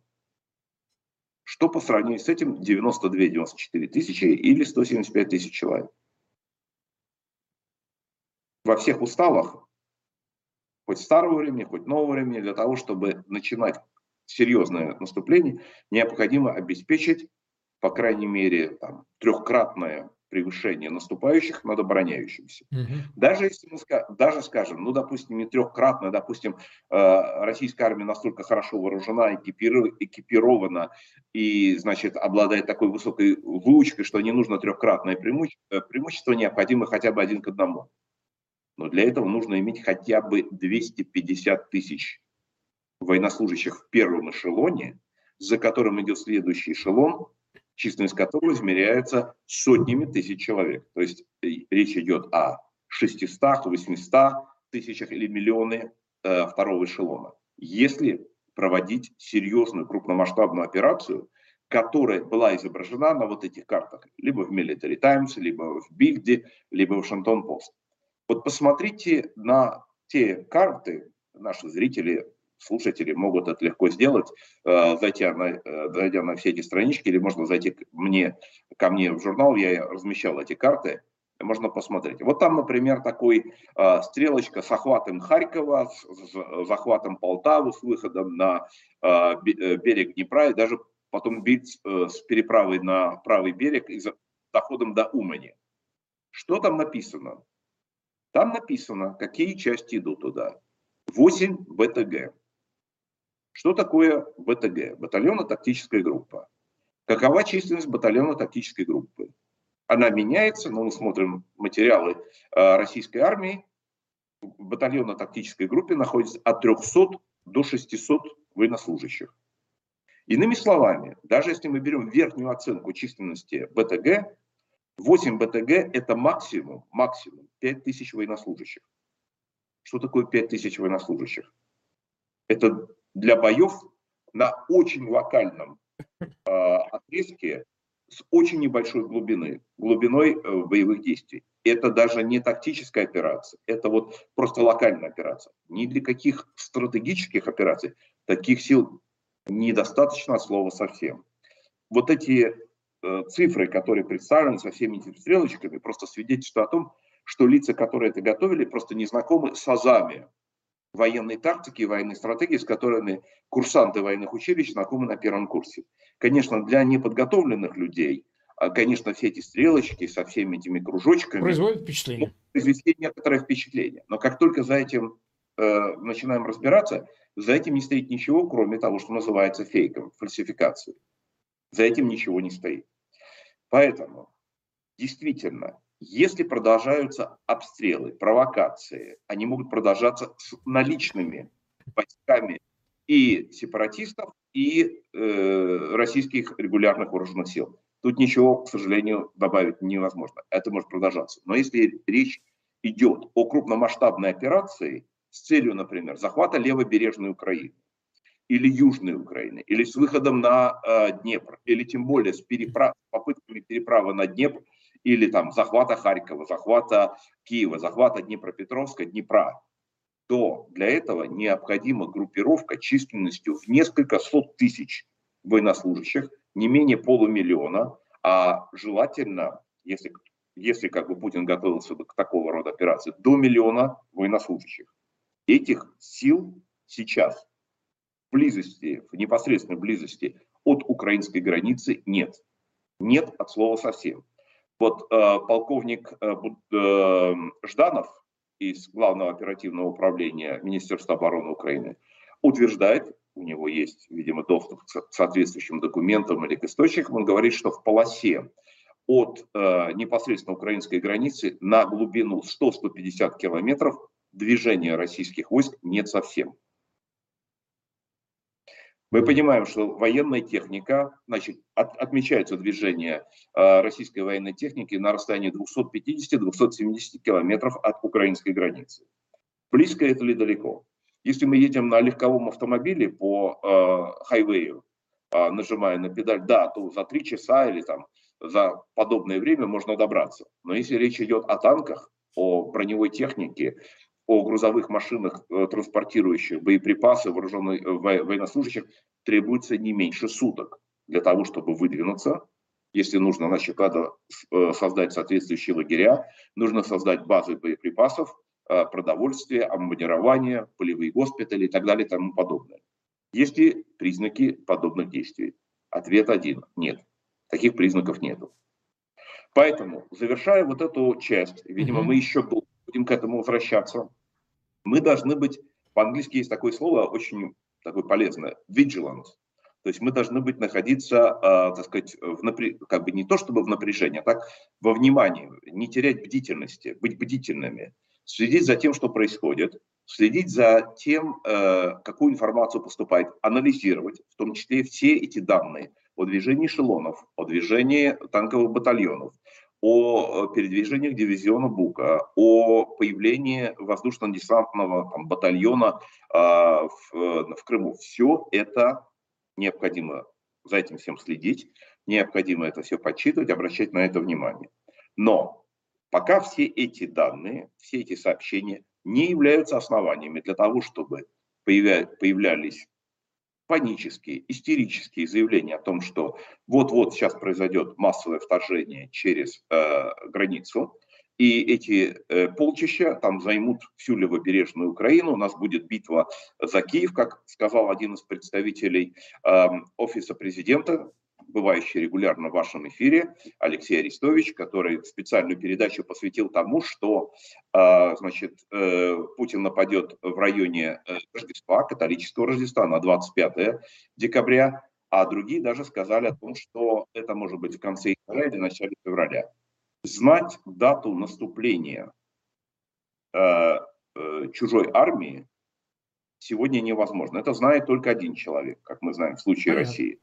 Что по сравнению с этим девяносто два - девяносто четыре тысячи или сто семьдесят пять тысяч человек? Во всех уставах, хоть старого времени, хоть нового времени, для того, чтобы начинать серьезное наступление, необходимо обеспечить, по крайней мере, там, трехкратное превышение наступающих над обороняющимися. Mm-hmm. Даже если мы даже скажем, ну, допустим, не трехкратное, допустим, российская армия настолько хорошо вооружена, экипирована и, значит, обладает такой высокой выучкой, что не нужно трехкратное преимущество, преимущество необходимо хотя бы один к одному. Но для этого нужно иметь хотя бы двести пятьдесят тысяч военнослужащих в первом эшелоне, за которым идет следующий эшелон, численность которого измеряется сотнями тысяч человек. То есть речь идет о шестистах, восьмистах тысячах или миллионе э, второго эшелона. Если проводить серьезную крупномасштабную операцию, которая была изображена на вот этих картах, либо в Military Times, либо в Бильде, либо в Washington Post. Вот посмотрите на те карты, наши зрители, слушатели могут это легко сделать, зайдя на, зайдя на все эти странички, или можно зайти к мне, ко мне в журнал, я размещал эти карты, можно посмотреть. Вот там, например, такой стрелочка с охватом Харькова, с захватом Полтавы, с выходом на берег Днепра, и даже потом бить с переправой на правый берег и доходом до Умани. Что там написано? Там написано, какие части идут туда. восемь бэ тэ гэ. Что такое бэ тэ гэ? Батальонно-тактическая группа. Какова численность батальонно-тактической группы? Она меняется, но мы смотрим материалы российской армии. В батальонно-тактической группе находится от трехсот до шестисот военнослужащих. Иными словами, даже если мы берем верхнюю оценку численности бэ тэ гэ, восемь бэ тэ гэ это максимум, максимум пять тысяч военнослужащих. Что такое пять тысяч военнослужащих? Это для боев на очень локальном э, отрезке с очень небольшой глубины, глубиной э, боевых действий. Это даже не тактическая операция, это вот просто локальная операция. Ни для каких стратегических операций таких сил недостаточно от слова совсем. Вот эти э, цифры, которые представлены со всеми этими стрелочками, просто свидетельствуют о том, что лица, которые это готовили, просто не знакомы с азами военной тактики и военной стратегии, с которыми курсанты военных училищ знакомы на первом курсе. Конечно, для неподготовленных людей конечно, все эти стрелочки со всеми этими кружочками производят впечатление. Произвести некоторое впечатление. Но как только за этим э, начинаем разбираться, за этим не стоит ничего, кроме того, что называется фейком, фальсификацией. За этим ничего не стоит. Поэтому, действительно, если продолжаются обстрелы, провокации, они могут продолжаться с наличными войсками и сепаратистов, и э, российских регулярных вооруженных сил. Тут ничего, к сожалению, добавить невозможно. Это может продолжаться. Но если речь идет о крупномасштабной операции с целью, например, захвата левобережной Украины, или Южной Украины, или с выходом на э, Днепр, или тем более с переправ, попытками переправы на Днепр, или там захвата Харькова, захвата Киева, захвата Днепропетровска, Днепра, то для этого необходима группировка численностью в несколько сот тысяч военнослужащих, не менее полумиллиона, а желательно, если, если как бы Путин готовился к такого рода операции, до миллиона военнослужащих. Этих сил сейчас в близости, в непосредственной близости от украинской границы нет. Нет от слова совсем. Вот э, полковник э, э, Жданов из Главного оперативного управления Министерства обороны Украины утверждает, у него есть, видимо, доступ к соответствующим документам или к источникам, он говорит, что в полосе от э, непосредственно украинской границы на глубину сто — сто пятьдесят километров движения российских войск нет совсем. Мы понимаем, что военная техника, значит, от, отмечается движение э, российской военной техники на расстоянии двухсот пятидесяти — двухсот семидесяти километров от украинской границы. Близко это или далеко? Если мы едем на легковом автомобиле по э, хайвею, э, нажимая на педаль, да, то за три часа или там за подобное время можно добраться. Но если речь идет о танках, о броневой технике, о грузовых машинах, транспортирующих боеприпасы, вооруженных военнослужащих, требуется не меньше суток для того, чтобы выдвинуться. Если нужно, значит, надо создать соответствующие лагеря, нужно создать базы боеприпасов, продовольствия, обмундирования, полевые госпитали и так далее и тому подобное. Есть ли признаки подобных действий? Ответ один – нет. Таких признаков нету. Поэтому, завершая вот эту часть, видимо, mm-hmm. мы еще будем к этому возвращаться, мы должны быть, по-английски есть такое слово, очень такое полезное, vigilant. То есть мы должны быть, находиться, э, так сказать, в напря... как бы не то чтобы в напряжении, а так во внимании, не терять бдительности, быть бдительными, следить за тем, что происходит, следить за тем, э, какую информацию поступает, анализировать, в том числе все эти данные о движении эшелонов, о движении танковых батальонов, о передвижениях дивизиона Бука, о появлении воздушно-десантного там, батальона э, в, в Крыму. Все это необходимо за этим всем следить, необходимо это все подсчитывать, обращать на это внимание. Но пока все эти данные, все эти сообщения не являются основаниями для того, чтобы появля- появлялись панические, истерические заявления о том, что вот-вот сейчас произойдет массовое вторжение через э, границу, и эти э, полчища там займут всю левобережную Украину, у нас будет битва за Киев, как сказал один из представителей э, офиса президента, бывающий регулярно в вашем эфире, Алексей Арестович, который специальную передачу посвятил тому, что э, значит, э, Путин нападет в районе э, Рождества, католического Рождества, на двадцать пятое декабря, а другие даже сказали о том, что это может быть в конце января или начале февраля. Знать дату наступления э, э, чужой армии сегодня невозможно. Это знает только один человек, как мы знаем в случае Понятно. России.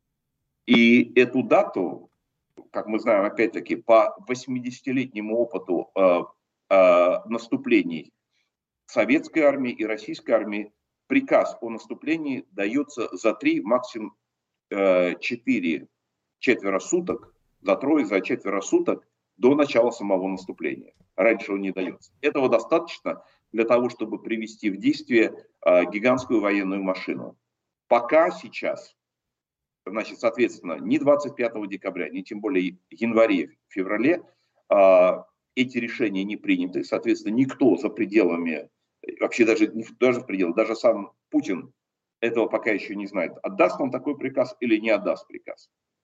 И эту дату, как мы знаем, опять-таки, по восьмидесятилетнему опыту э, э, наступлений советской армии и российской армии, приказ о наступлении дается за три, максимум э, четыре четверо суток, за трое, за четверо суток до начала самого наступления. Раньше он не дается. Этого достаточно для того, чтобы привести в действие э, гигантскую военную машину. Пока сейчас... Значит, соответственно, ни двадцать пятого декабря, ни тем более январе, феврале э, эти решения не приняты. Соответственно, никто за пределами, вообще даже, даже в пределах, даже сам Путин этого пока еще не знает, отдаст он такой приказ или не отдаст приказ.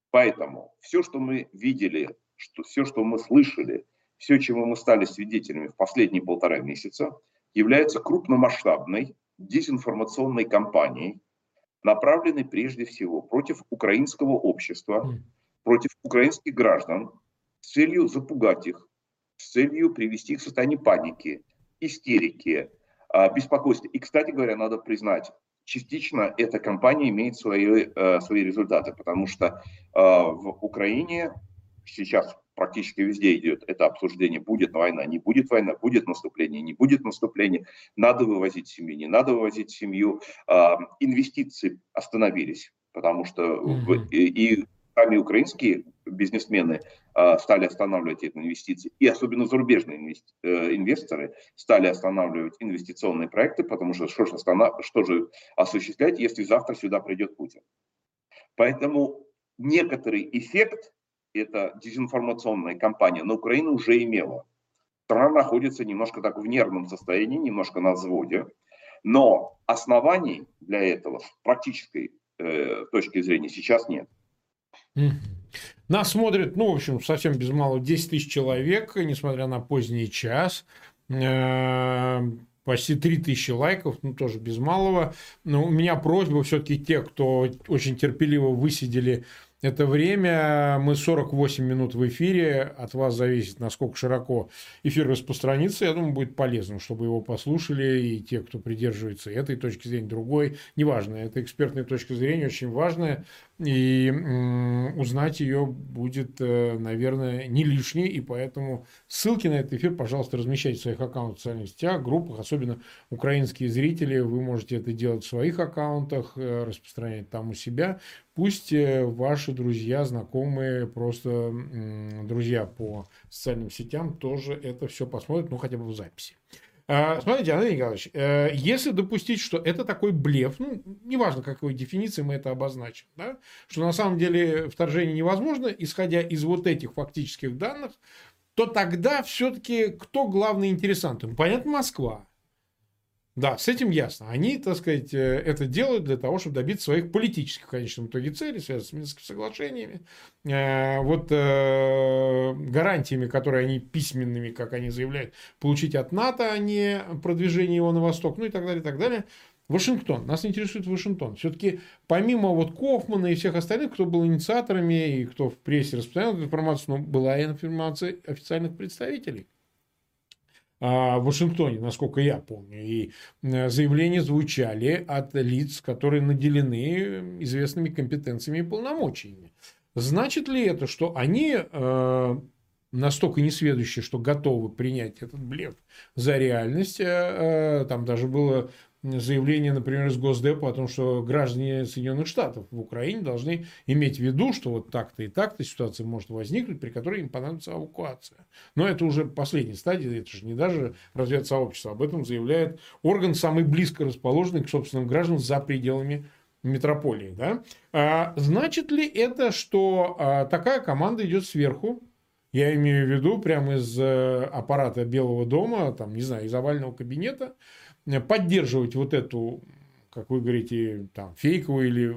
Поэтому все, что мы видели, что, все, что мы слышали, все, чему мы стали свидетелями в последние полтора месяца, является крупномасштабной дезинформационной кампанией, направленной прежде всего против украинского общества, против украинских граждан, с целью запугать их, с целью привести их в состояние паники, истерики, беспокойства. И, кстати говоря, надо признать, частично эта кампания имеет свои, свои результаты, потому что в Украине сейчас практически везде идет это обсуждение: будет война, не будет война, будет наступление, не будет наступления, надо вывозить семью, не надо вывозить семью. Инвестиции остановились, потому что mm-hmm. и сами украинские бизнесмены стали останавливать эти инвестиции, и особенно зарубежные инвесторы стали останавливать инвестиционные проекты, потому что что же, останов... что же осуществлять, если завтра сюда придет Путин. Поэтому некоторый эффект эта дезинформационная кампания на Украину уже имела. Страна находится немножко так в нервном состоянии, немножко на взводе, но оснований для этого с практической э, точки зрения сейчас нет. Нас смотрит, ну, в общем, совсем без малого десять тысяч человек, несмотря на поздний час. Почти три тысячи лайков, ну, тоже без малого. Но у меня просьба все-таки те, кто очень терпеливо высидели это время, мы сорок восемь минут в эфире, от вас зависит, насколько широко эфир распространится. Я думаю, будет полезно, чтобы его послушали и те, кто придерживается этой точки зрения, другой. Неважно, это экспертная точка зрения, очень важная, и м- узнать ее будет, наверное, не лишней, и поэтому ссылки на этот эфир, пожалуйста, размещайте в своих аккаунтах в социальных сетях, группах, особенно украинские зрители, вы можете это делать в своих аккаунтах, распространять там у себя. Пусть ваши друзья, знакомые, просто друзья по социальным сетям тоже это все посмотрят, ну, хотя бы в записи. Смотрите, Андрей Николаевич, если допустить, что это такой блеф, ну, неважно, какой дефиниции мы это обозначим, да, что на самом деле вторжение невозможно, исходя из вот этих фактических данных, то тогда все-таки кто главный интересант? Ну, понятно, Москва. Да, с этим ясно. Они, так сказать, это делают для того, чтобы добиться своих политических, в конечном итоге, целей, связанных с Минскими соглашениями. Вот гарантиями, которые они письменными, как они заявляют, получить от НАТО, а не продвижение его на восток, ну и так далее, и так далее. Вашингтон. Нас интересует Вашингтон. Все-таки помимо вот Кофмана и всех остальных, кто был инициаторами и кто в прессе распространял эту информацию, но была и информация официальных представителей в Вашингтоне, насколько я помню. И заявления звучали от лиц, которые наделены известными компетенциями и полномочиями. Значит ли это, что они э, настолько несведущие, что готовы принять этот блеф за реальность? Э, там даже было заявление, например, из Госдепа о том, что граждане Соединенных Штатов в Украине должны иметь в виду, что вот так-то и так-то ситуация может возникнуть, при которой им понадобится эвакуация. Но это уже последняя стадия, это же не даже разведсообщество. Об этом заявляет орган, самый близко расположенный к собственным гражданам за пределами метрополии. Да? А значит ли это, что а, такая команда идет сверху? Я имею в виду прямо из э, аппарата Белого дома, там, не знаю, из овального кабинета, поддерживать вот эту, как вы говорите, там, фейковую или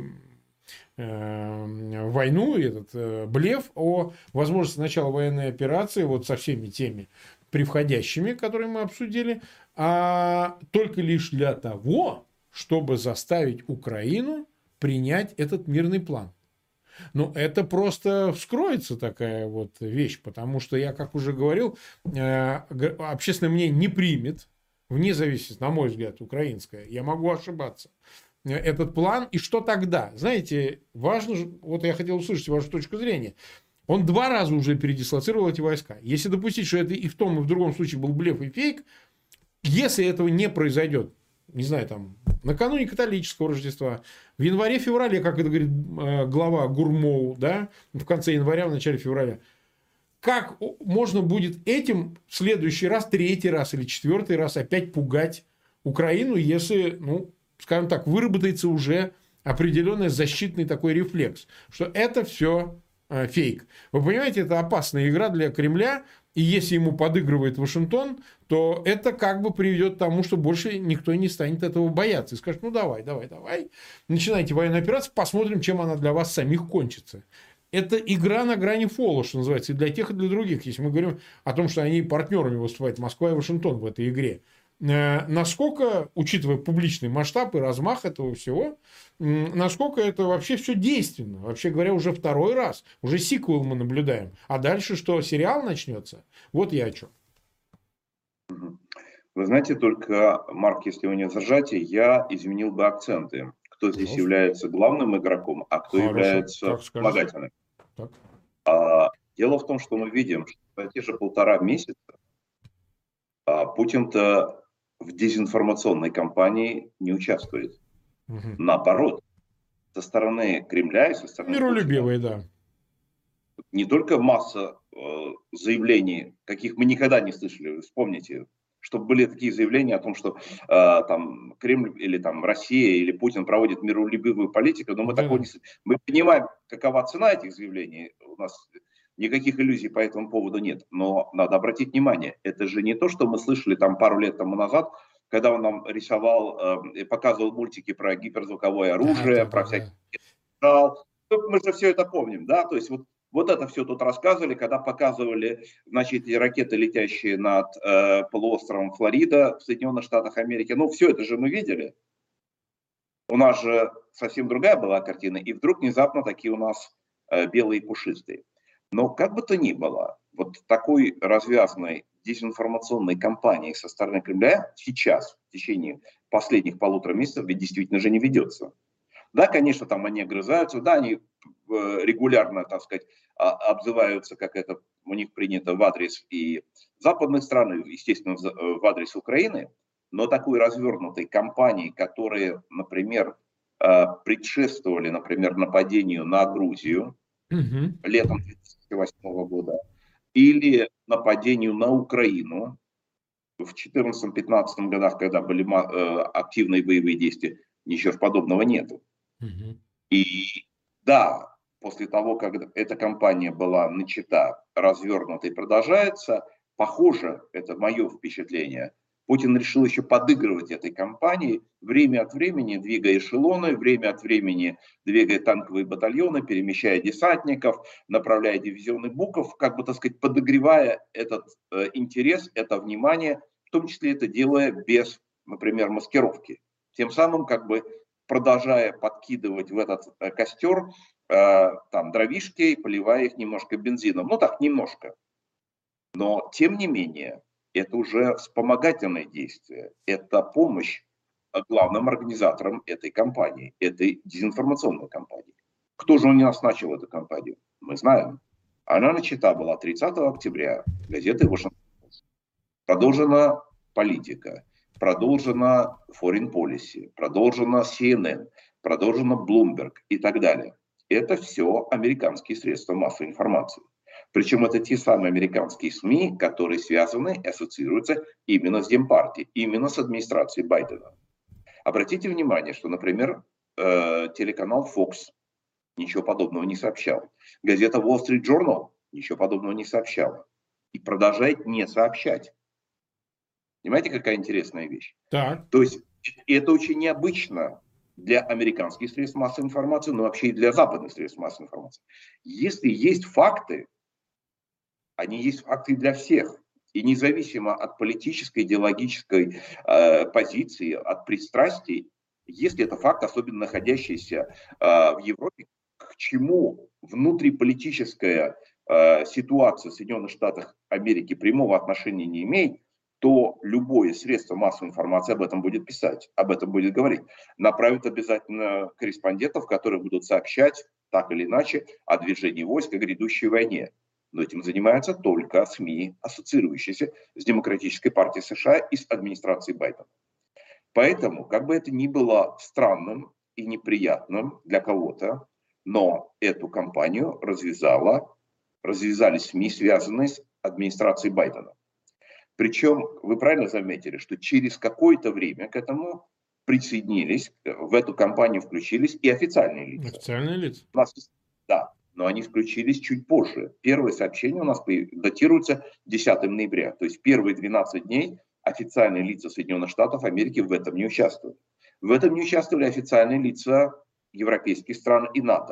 э, войну, этот э, блеф о возможности начала военной операции вот со всеми теми превходящими, которые мы обсудили, а только лишь для того, чтобы заставить Украину принять этот мирный план. Ну, это просто вскроется такая вот вещь, потому что я, как уже говорил, э, общественное мнение не примет, вне зависимости, на мой взгляд, украинская, я могу ошибаться, этот план. И что тогда? Знаете, важно, вот я хотел услышать вашу точку зрения. Он два раза уже передислоцировал эти войска. Если допустить, что это и в том, и в другом случае был блеф и фейк, если этого не произойдет, не знаю, там, накануне католического Рождества, в январе-феврале, как это говорит глава Гурмоу, да, в конце января, в начале февраля, как можно будет этим в следующий раз, третий раз или четвертый раз опять пугать Украину, если, ну, скажем так, выработается уже определенный защитный такой рефлекс, что это все э, фейк. Вы понимаете, это опасная игра для Кремля, и если ему подыгрывает Вашингтон, то это как бы приведет к тому, что больше никто не станет этого бояться. И скажет, ну давай, давай, давай, начинайте военную операцию, посмотрим, чем она для вас самих кончится. это игра на грани фола, что называется, и для тех, и для других. Если мы говорим о том, что они партнерами выступают, Москва и Вашингтон в этой игре. Насколько, учитывая публичный масштаб и размах этого всего, насколько это вообще все действенно? Вообще говоря, уже второй раз. Уже сиквел мы наблюдаем. А дальше что, сериал начнется? Вот я о чем. Вы знаете, только, Марк, если вы не возражаете, я изменил бы акценты. Кто здесь Хорошо. является главным игроком, а кто Хорошо. является вспомогательным. А, дело в том, что мы видим, что за те же полтора месяца а, Путин-то в дезинформационной кампании не участвует. Угу. Наоборот, со стороны Кремля и со стороны Миролюбивые, да. Не только масса э, заявлений, каких мы никогда не слышали, вы вспомните, чтобы были такие заявления о том, что э, там Кремль или там Россия или Путин проводит миролюбивую политику, но мы да. такого не слышали. Мы понимаем, какова цена этих заявлений, у нас никаких иллюзий по этому поводу нет. Но надо обратить внимание, это же не то, что мы слышали там пару лет тому назад, когда он нам рисовал, э, показывал мультики про гиперзвуковое оружие, да, да, про да, всякие... Да. Мы же все это помним, да, то есть вот, вот это все тут рассказывали, когда показывали, значит, ракеты, летящие над э, полуостровом Флорида в Соединенных Штатах Америки. Ну, все это же мы видели. У нас же совсем другая была картина, и вдруг внезапно такие у нас э, белые пушистые. Но как бы то ни было, вот такой развязанной дезинформационной кампании со стороны Кремля сейчас, в течение последних полутора месяцев, ведь действительно же не ведется. Да, конечно, там они огрызаются, да, они регулярно, так сказать, обзываются, как это у них принято, в адрес и западных стран, естественно, в адрес Украины, но такой развернутой кампании, которые, например, предшествовали, например, нападению на Грузию mm-hmm. летом две тысячи восьмого года, или нападению на Украину в четырнадцатом-пятнадцатом годах, когда были активные боевые действия, ничего подобного нету. Mm-hmm. И да, после того, как эта кампания была начата, развернута и продолжается, похоже, это мое впечатление, Путин решил еще подыгрывать этой кампании, время от времени двигая эшелоны, время от времени двигая танковые батальоны, перемещая десантников, направляя дивизионы Буков, как бы, так сказать, подогревая этот э, интерес, это внимание, в том числе это делая без, например, маскировки. Тем самым, как бы, продолжая подкидывать в этот э, костер э, там, дровишки, поливая их немножко бензином. Ну так, немножко. Но, тем не менее, это уже вспомогательное действие. Это помощь главным организаторам этой кампании, этой дезинформационной кампании. Кто же у нас начал эту кампанию? Мы знаем. Она начата была тридцатого октября газетой Washington Post. Продолжена политика. Продолжена Foreign Policy, продолжена си эн эн, продолжена Bloomberg и так далее. Это все американские средства массовой информации. Причем это те самые американские СМИ, которые связаны и ассоциируются именно с Демпартией, именно с администрацией Байдена. Обратите внимание, что, например, э, телеканал Fox ничего подобного не сообщал. Газета Wall Street Journal ничего подобного не сообщала. И продолжает не сообщать. Понимаете, какая интересная вещь? Так. То есть это очень необычно для американских средств массовой информации, но вообще и для западных средств массовой информации. Если есть факты, они есть факты для всех. И независимо от политической, идеологической э, позиции, от пристрастий, если это факт, особенно находящийся э, в Европе, к чему внутриполитическая э, ситуация в Соединенных Штатах Америки прямого отношения не имеет, то любое средство массовой информации об этом будет писать, об этом будет говорить. Направит обязательно корреспондентов, которые будут сообщать так или иначе о движении войск, о грядущей войне. Но этим занимаются только СМИ, ассоциирующиеся с Демократической партией США и с администрацией Байдена. Поэтому, как бы это ни было странным и неприятным для кого-то, но эту кампанию развязала, развязали СМИ, связанные с администрацией Байдена. Причем, вы правильно заметили, что через какое-то время к этому присоединились, в эту кампанию включились и официальные лица. Официальные лица? У нас, да, но они включились чуть позже. Первое сообщение у нас датируется десятого ноября. То есть первые двенадцать дней официальные лица Соединенных Штатов Америки в этом не участвовали. В этом не участвовали официальные лица европейских стран и НАТО.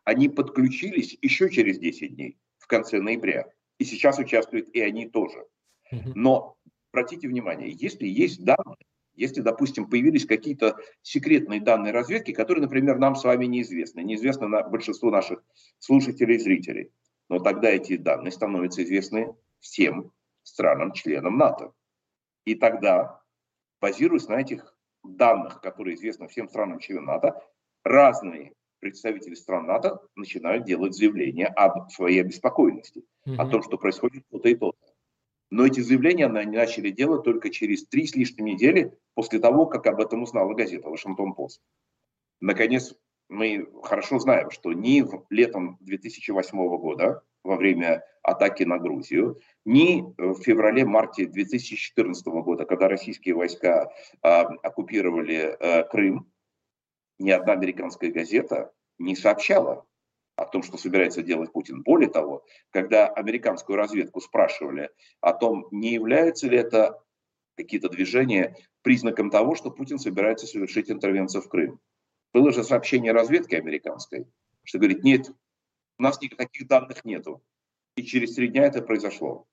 Они подключились еще через десять дней, в конце ноября. И сейчас участвуют и они тоже. Но обратите внимание, если есть данные, если, допустим, появились какие-то секретные данные разведки, которые, например, нам с вами неизвестны, неизвестны на большинству наших слушателей и зрителей, но тогда эти данные становятся известны всем странам-членам НАТО. И тогда, базируясь на этих данных, которые известны всем странам-членам НАТО, разные представители стран НАТО начинают делать заявления об своей обеспокоенности, mm-hmm. о том, что происходит то-то и то-то. Но эти заявления они начали делать только через три с лишним недели после того, как об этом узнала газета «Вашингтон-Пост». Наконец, мы хорошо знаем, что ни летом две тысячи восьмого года, во время атаки на Грузию, ни в феврале-марте две тысячи четырнадцатого года, когда российские войска э, оккупировали э, Крым, ни одна американская газета не сообщала о том, что собирается делать Путин. Более того, когда американскую разведку спрашивали о том, не являются ли это какие-то движения признаком того, что Путин собирается совершить интервенцию в Крым, было же сообщение разведки американской, что говорит, нет, у нас никаких данных нету. И через три дня это произошло.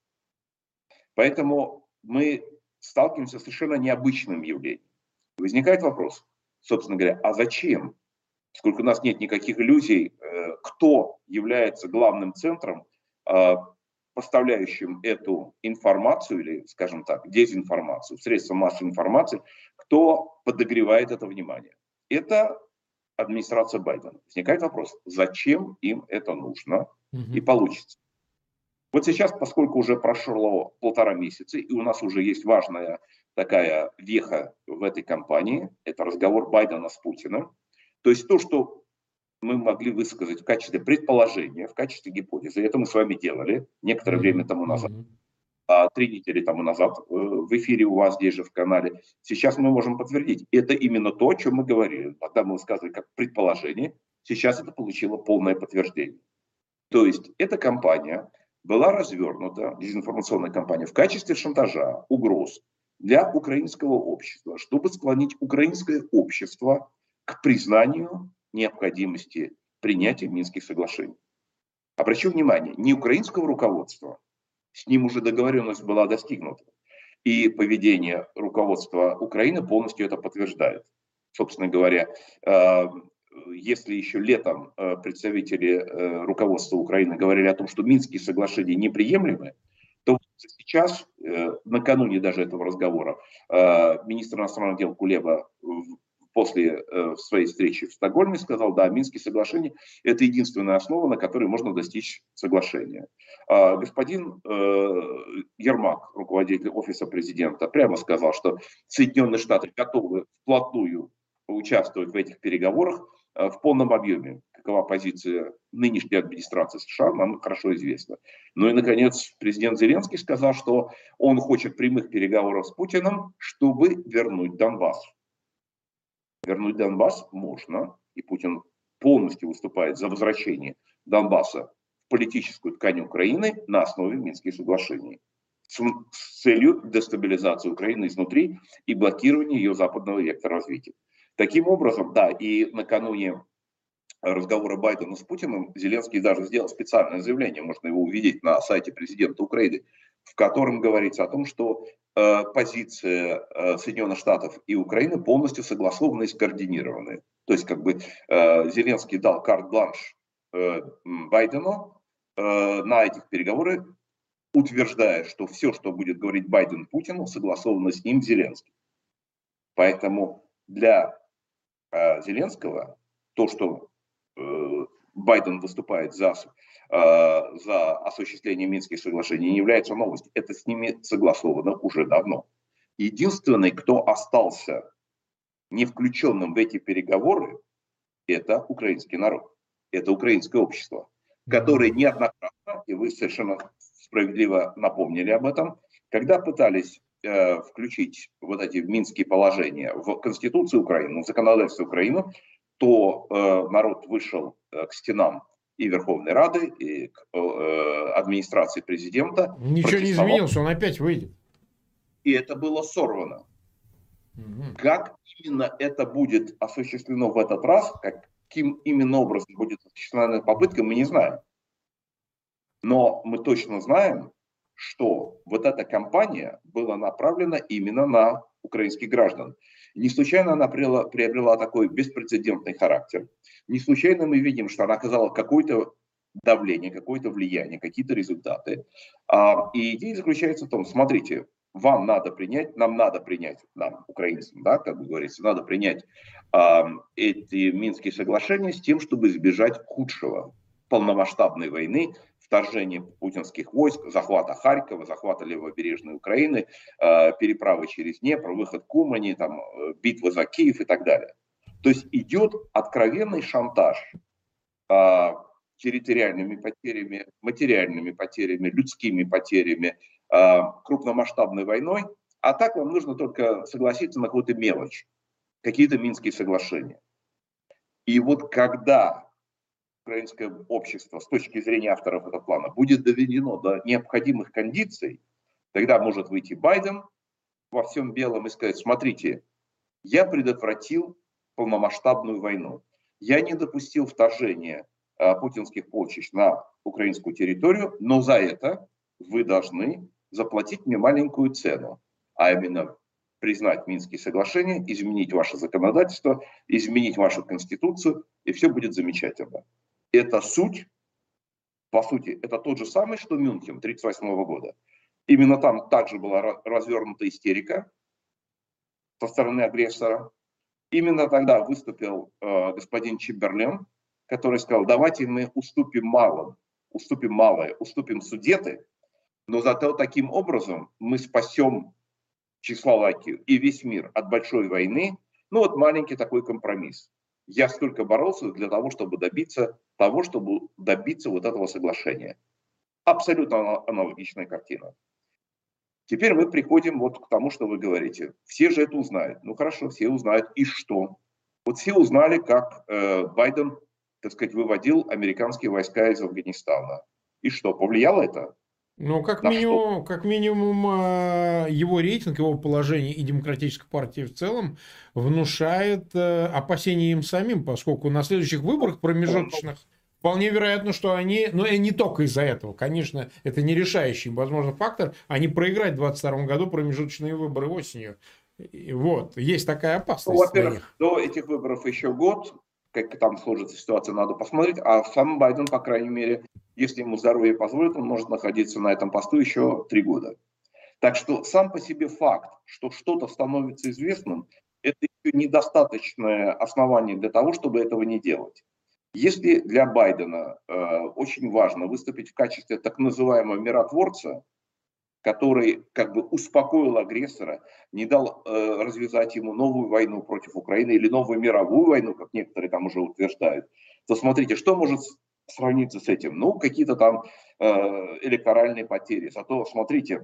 Поэтому мы сталкиваемся с совершенно необычным явлением. Возникает вопрос, собственно говоря, а зачем? Поскольку у нас нет никаких иллюзий, кто является главным центром, поставляющим эту информацию, или, скажем так, дезинформацию, средства массовой информации, кто подогревает это внимание. Это администрация Байдена. Возникает вопрос, зачем им это нужно и получится. Вот сейчас, поскольку уже прошло полтора месяца, и у нас уже есть важная такая веха в этой кампании, это разговор Байдена с Путиным, то есть то, что мы могли высказать в качестве предположения, в качестве гипотезы, это мы с вами делали некоторое mm-hmm. время тому назад, а, три недели тому назад в эфире у вас здесь же в канале. Сейчас мы можем подтвердить, это именно то, о чем мы говорили. Тогда мы высказывали как предположение, сейчас это получило полное подтверждение. То есть эта кампания была развернута, дезинформационная кампания, в качестве шантажа, угроз для украинского общества, чтобы склонить украинское общество к признанию необходимости принятия Минских соглашений. Обращу внимание, не украинского руководства, с ним уже договоренность была достигнута, и поведение руководства Украины полностью это подтверждает. Собственно говоря, если еще летом представители руководства Украины говорили о том, что Минские соглашения неприемлемы, то сейчас, накануне даже этого разговора, министр иностранных дел Кулеба после своей встречи в Стокгольме сказал, да, Минские соглашения – это единственная основа, на которой можно достичь соглашения. Господин Ермак, руководитель офиса президента, прямо сказал, что Соединенные Штаты готовы вплотную участвовать в этих переговорах в полном объеме. Какова позиция нынешней администрации США, нам хорошо известно. Ну и, наконец, президент Зеленский сказал, что он хочет прямых переговоров с Путиным, чтобы вернуть Донбасс. Вернуть Донбасс можно, и Путин полностью выступает за возвращение Донбасса в политическую ткань Украины на основе Минских соглашений с, с целью дестабилизации Украины изнутри и блокирования ее западного вектора развития. Таким образом, да, и накануне разговора Байдена с Путиным Зеленский даже сделал специальное заявление, можно его увидеть на сайте президента Украины, в котором говорится о том, что э, позиция э, Соединенных Штатов и Украины полностью согласованы и скоординированы. То есть как бы э, Зеленский дал карт-бланш э, Байдену э, на этих переговорах, утверждая, что все, что будет говорить Байден Путину, согласовано с ним Зеленским. Поэтому для э, Зеленского то, что э, Байден выступает за, э, за осуществление Минских соглашений, не является новостью. Это с ними согласовано уже давно. Единственный, кто остался не включенным в эти переговоры, это украинский народ, это украинское общество, которое неоднократно, и вы совершенно справедливо напомнили об этом, когда пытались э, включить вот эти минские положения в Конституцию Украины, в законодательство Украины, то э, народ вышел э, к стенам и Верховной Рады, и к э, администрации президента. Ничего не изменилось, он опять выйдет. И это было сорвано. Угу. Как именно это будет осуществлено в этот раз, как каким именно образом будет осуществлена эта попытка, мы не знаем. Но мы точно знаем, что вот эта кампания была направлена именно на украинских граждан. Не случайно она приобрела, приобрела такой беспрецедентный характер. Не случайно мы видим, что она оказала какое-то давление, какое-то влияние, какие-то результаты. А, и идея заключается в том, смотрите, вам надо принять, нам надо принять, нам, украинцам, да, как бы говорится, надо принять а, эти Минские соглашения с тем, чтобы избежать худшего, полномасштабной войны, вторжения путинских войск, захвата Харькова, захвата левобережной Украины, э, переправы через Днепр, выход к Умани, там, битва за Киев и так далее. То есть идет откровенный шантаж э, территориальными потерями, материальными потерями, людскими потерями, э, крупномасштабной войной. А так вам нужно только согласиться на какую-то мелочь, какие-то Минские соглашения. И вот когда украинское общество с точки зрения авторов этого плана будет доведено до необходимых кондиций, тогда может выйти Байден во всем белом и сказать: смотрите, я предотвратил полномасштабную войну, я не допустил вторжения а, путинских полчищ на украинскую территорию, но за это вы должны заплатить мне маленькую цену, а именно признать Минские соглашения, изменить ваше законодательство, изменить вашу конституцию, и все будет замечательно. Это суть, по сути, это тот же самый, что Мюнхен тысяча девятьсот тридцать восьмого года. Именно там также была развернута истерика со стороны агрессора. Именно тогда выступил э, господин Чемберлен, который сказал: давайте мы уступим малым, уступим малое, уступим Судеты, но зато таким образом мы спасем Чехословакию и весь мир от большой войны. Ну вот маленький такой компромисс. Я столько боролся для того, чтобы добиться того, чтобы добиться вот этого соглашения. Абсолютно аналогичная картина. Теперь мы приходим вот к тому, что вы говорите. Все же это узнают. Ну хорошо, все узнают. И что? Вот все узнали, как э, Байден, так сказать, выводил американские войска из Афганистана. И что, повлияло это? Ну, как На минимум, как минимум, э, его рейтинг, его положение и Демократической партии в целом внушает э, опасения им самим, поскольку на следующих выборах промежуточных вполне вероятно, что они, но и не только из-за этого, конечно, это не решающий, возможно, фактор, они проиграют в двадцать втором году промежуточные выборы осенью. И вот, есть такая опасность. Ну, во-первых, до этих выборов еще год, как там сложится ситуация, надо посмотреть, а сам Байден, по крайней мере, если ему здоровье позволит, он может находиться на этом посту еще три года. Так что сам по себе факт, что что-то становится известным, это еще недостаточное основание для того, чтобы этого не делать. Если для Байдена э, очень важно выступить в качестве так называемого миротворца, который как бы успокоил агрессора, не дал э, развязать ему новую войну против Украины или новую мировую войну, как некоторые там уже утверждают, то смотрите, что может сравниться с этим? Ну, какие-то там э, электоральные потери. Зато, смотрите,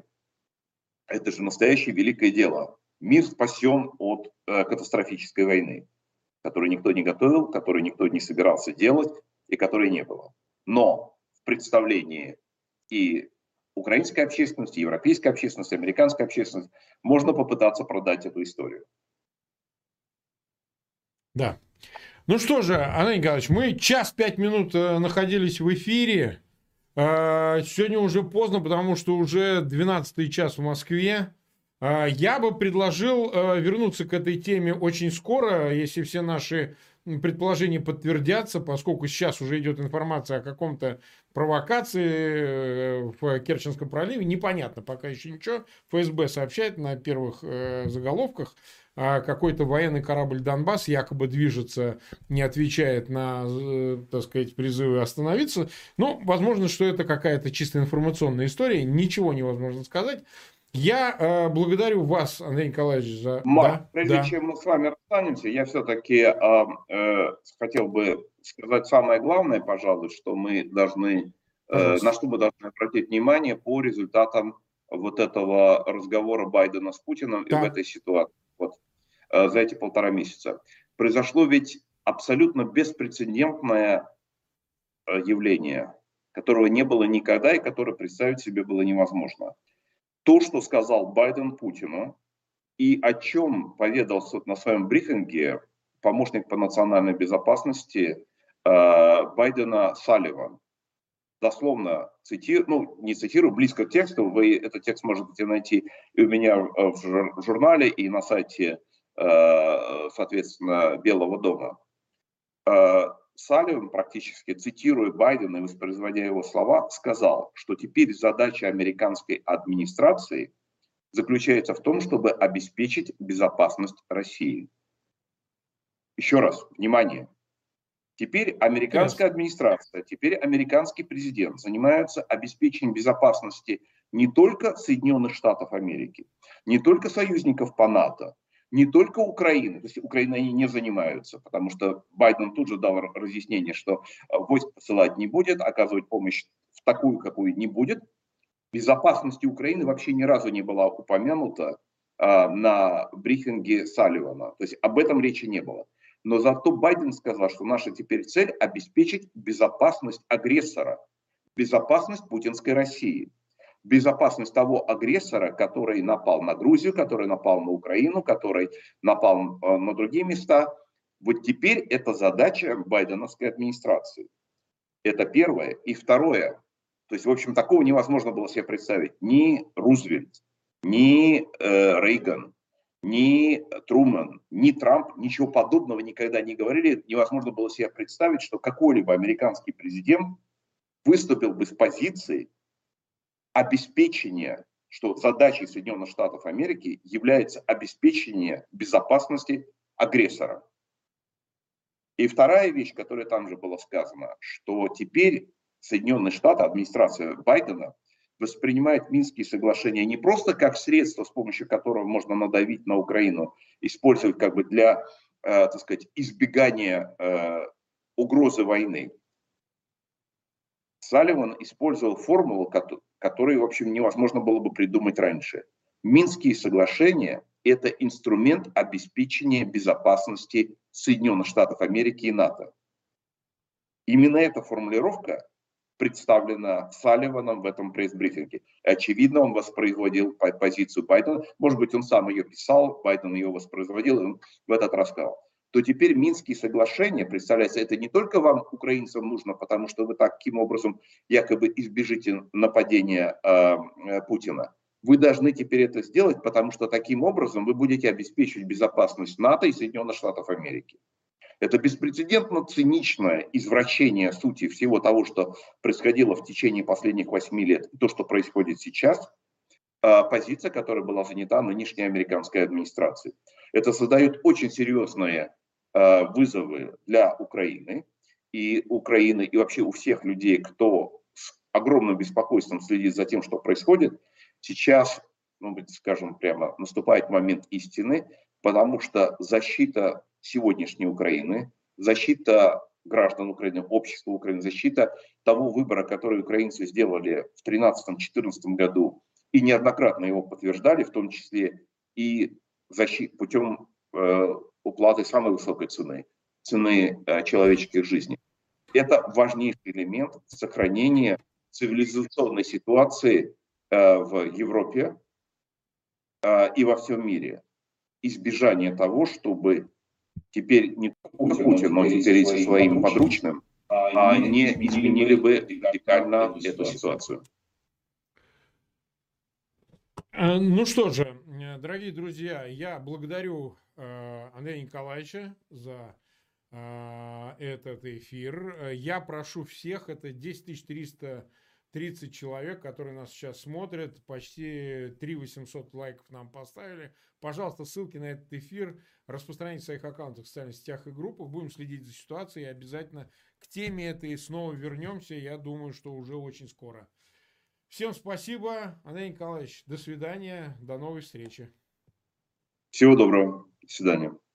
это же настоящее великое дело. Мир спасен от э, катастрофической войны, которую никто не готовил, которую никто не собирался делать и которой не было. Но в представлении и украинской общественности, европейской общественности, американской общественности можно попытаться продать эту историю. Да. Ну что же, Андрей Николаевич, мы час пять минут находились в эфире. Сегодня уже поздно, потому что уже двенадцатый час в Москве. Я бы предложил вернуться к этой теме очень скоро, если все наши предположения подтвердятся, поскольку сейчас уже идет информация о каком-то провокации в Керченском проливе. Непонятно пока еще ничего. ФСБ сообщает на первых заголовках. Какой-то военный корабль «Донбасс» якобы движется, не отвечает на, так сказать, призывы остановиться. Ну, возможно, что это какая-то чисто информационная история. Ничего невозможно сказать. Я э, благодарю вас, Андрей Николаевич, за... Марк, да, прежде да. чем мы с вами расстанемся, я все-таки э, э, хотел бы сказать самое главное, пожалуй, что мы должны, э, на что мы должны обратить внимание по результатам вот этого разговора Байдена с Путиным и Так. в этой ситуации. Вот, э, за эти полтора месяца. Произошло ведь абсолютно беспрецедентное явление, которого не было никогда и которое представить себе было невозможно. То, что сказал Байден Путину и о чем поведал на своем брифинге помощник по национальной безопасности Байдена Салливан. Дословно цитирую, ну не цитирую, близко к тексту, вы этот текст можете найти и у меня в журнале, и на сайте, соответственно, Белого дома. Салливан, практически цитируя Байдена и воспроизводя его слова, сказал, что теперь задача американской администрации заключается в том, чтобы обеспечить безопасность России. Еще раз, внимание. Теперь американская администрация, теперь американский президент занимаются обеспечением безопасности не только Соединенных Штатов Америки, не только союзников по НАТО, не только Украины. То есть Украиной они не занимаются, потому что Байден тут же дал разъяснение, что войск посылать не будет, оказывать помощь в такую, какую не будет. Безопасности Украины вообще ни разу не была упомянута а, на брифинге Салливана. То есть об этом речи не было. Но зато Байден сказал, что наша теперь цель – обеспечить безопасность агрессора, безопасность путинской России, безопасность того агрессора, который напал на Грузию, который напал на Украину, который напал на другие места. Вот теперь это задача байденовской администрации. Это первое. И второе. То есть, в общем, такого невозможно было себе представить. Ни Рузвельт, ни э, Рейган, ни Трумэн, ни Трамп, ничего подобного никогда не говорили. Невозможно было себе представить, что какой-либо американский президент выступил бы с позиции обеспечения, что задачей Соединенных Штатов Америки является обеспечение безопасности агрессора. И вторая вещь, которая там же была сказана, что теперь Соединенные Штаты, администрация Байдена, воспринимает Минские соглашения не просто как средство, с помощью которого можно надавить на Украину, использовать как бы для, э, так сказать, избегания э, угрозы войны. Салливан использовал формулу, которую, в общем, невозможно было бы придумать раньше. Минские соглашения – это инструмент обеспечения безопасности Соединенных Штатов Америки и НАТО. Именно эта формулировка представлена Салливаном в этом пресс-брифинге. Очевидно, он воспроизводил позицию Байдена. Может быть, он сам ее писал, Байден ее воспроизводил, и он в этот раз сказал. То теперь Минские соглашения, представляется, это не только вам, украинцам, нужно, потому что вы таким образом якобы избежите нападения э, Путина. Вы должны теперь это сделать, потому что таким образом вы будете обеспечивать безопасность НАТО и Соединенных Штатов Америки. Это беспрецедентно циничное извращение сути всего того, что происходило в течение последних восьми лет, то, что происходит сейчас, позиция, которая была занята нынешней американской администрацией. Это создает очень серьезные вызовы для Украины, и Украины, и вообще у всех людей, кто с огромным беспокойством следит за тем, что происходит. Сейчас, ну, скажем прямо, наступает момент истины, потому что защита сегодняшней Украины, защита граждан Украины, общества Украины, защита того выбора, который украинцы сделали в две тысячи тринадцатом-две тысячи четырнадцатом году и неоднократно его подтверждали, в том числе и защит, путем э, уплаты самой высокой цены, цены э, человеческих жизней. Это важнейший элемент сохранения цивилизационной ситуации э, в Европе э, и во всем мире. Избежание того, чтобы теперь не только Путин, но теперь и со своим подручным, они изменили бы радикально эту ситуацию. Ну что же, дорогие друзья, я благодарю Андрея Николаевича за этот эфир. Я прошу всех, это десять тысяч триста тридцать человек, которые нас сейчас смотрят, почти три тысячи восемьсот лайков нам поставили. Пожалуйста, ссылки на этот эфир распространите в своих аккаунтах, в социальных сетях и группах. Будем следить за ситуацией и обязательно к теме этой снова вернемся. Я думаю, что уже очень скоро. Всем спасибо, Андрей Николаевич. До свидания, до новой встречи. Всего доброго. До свидания.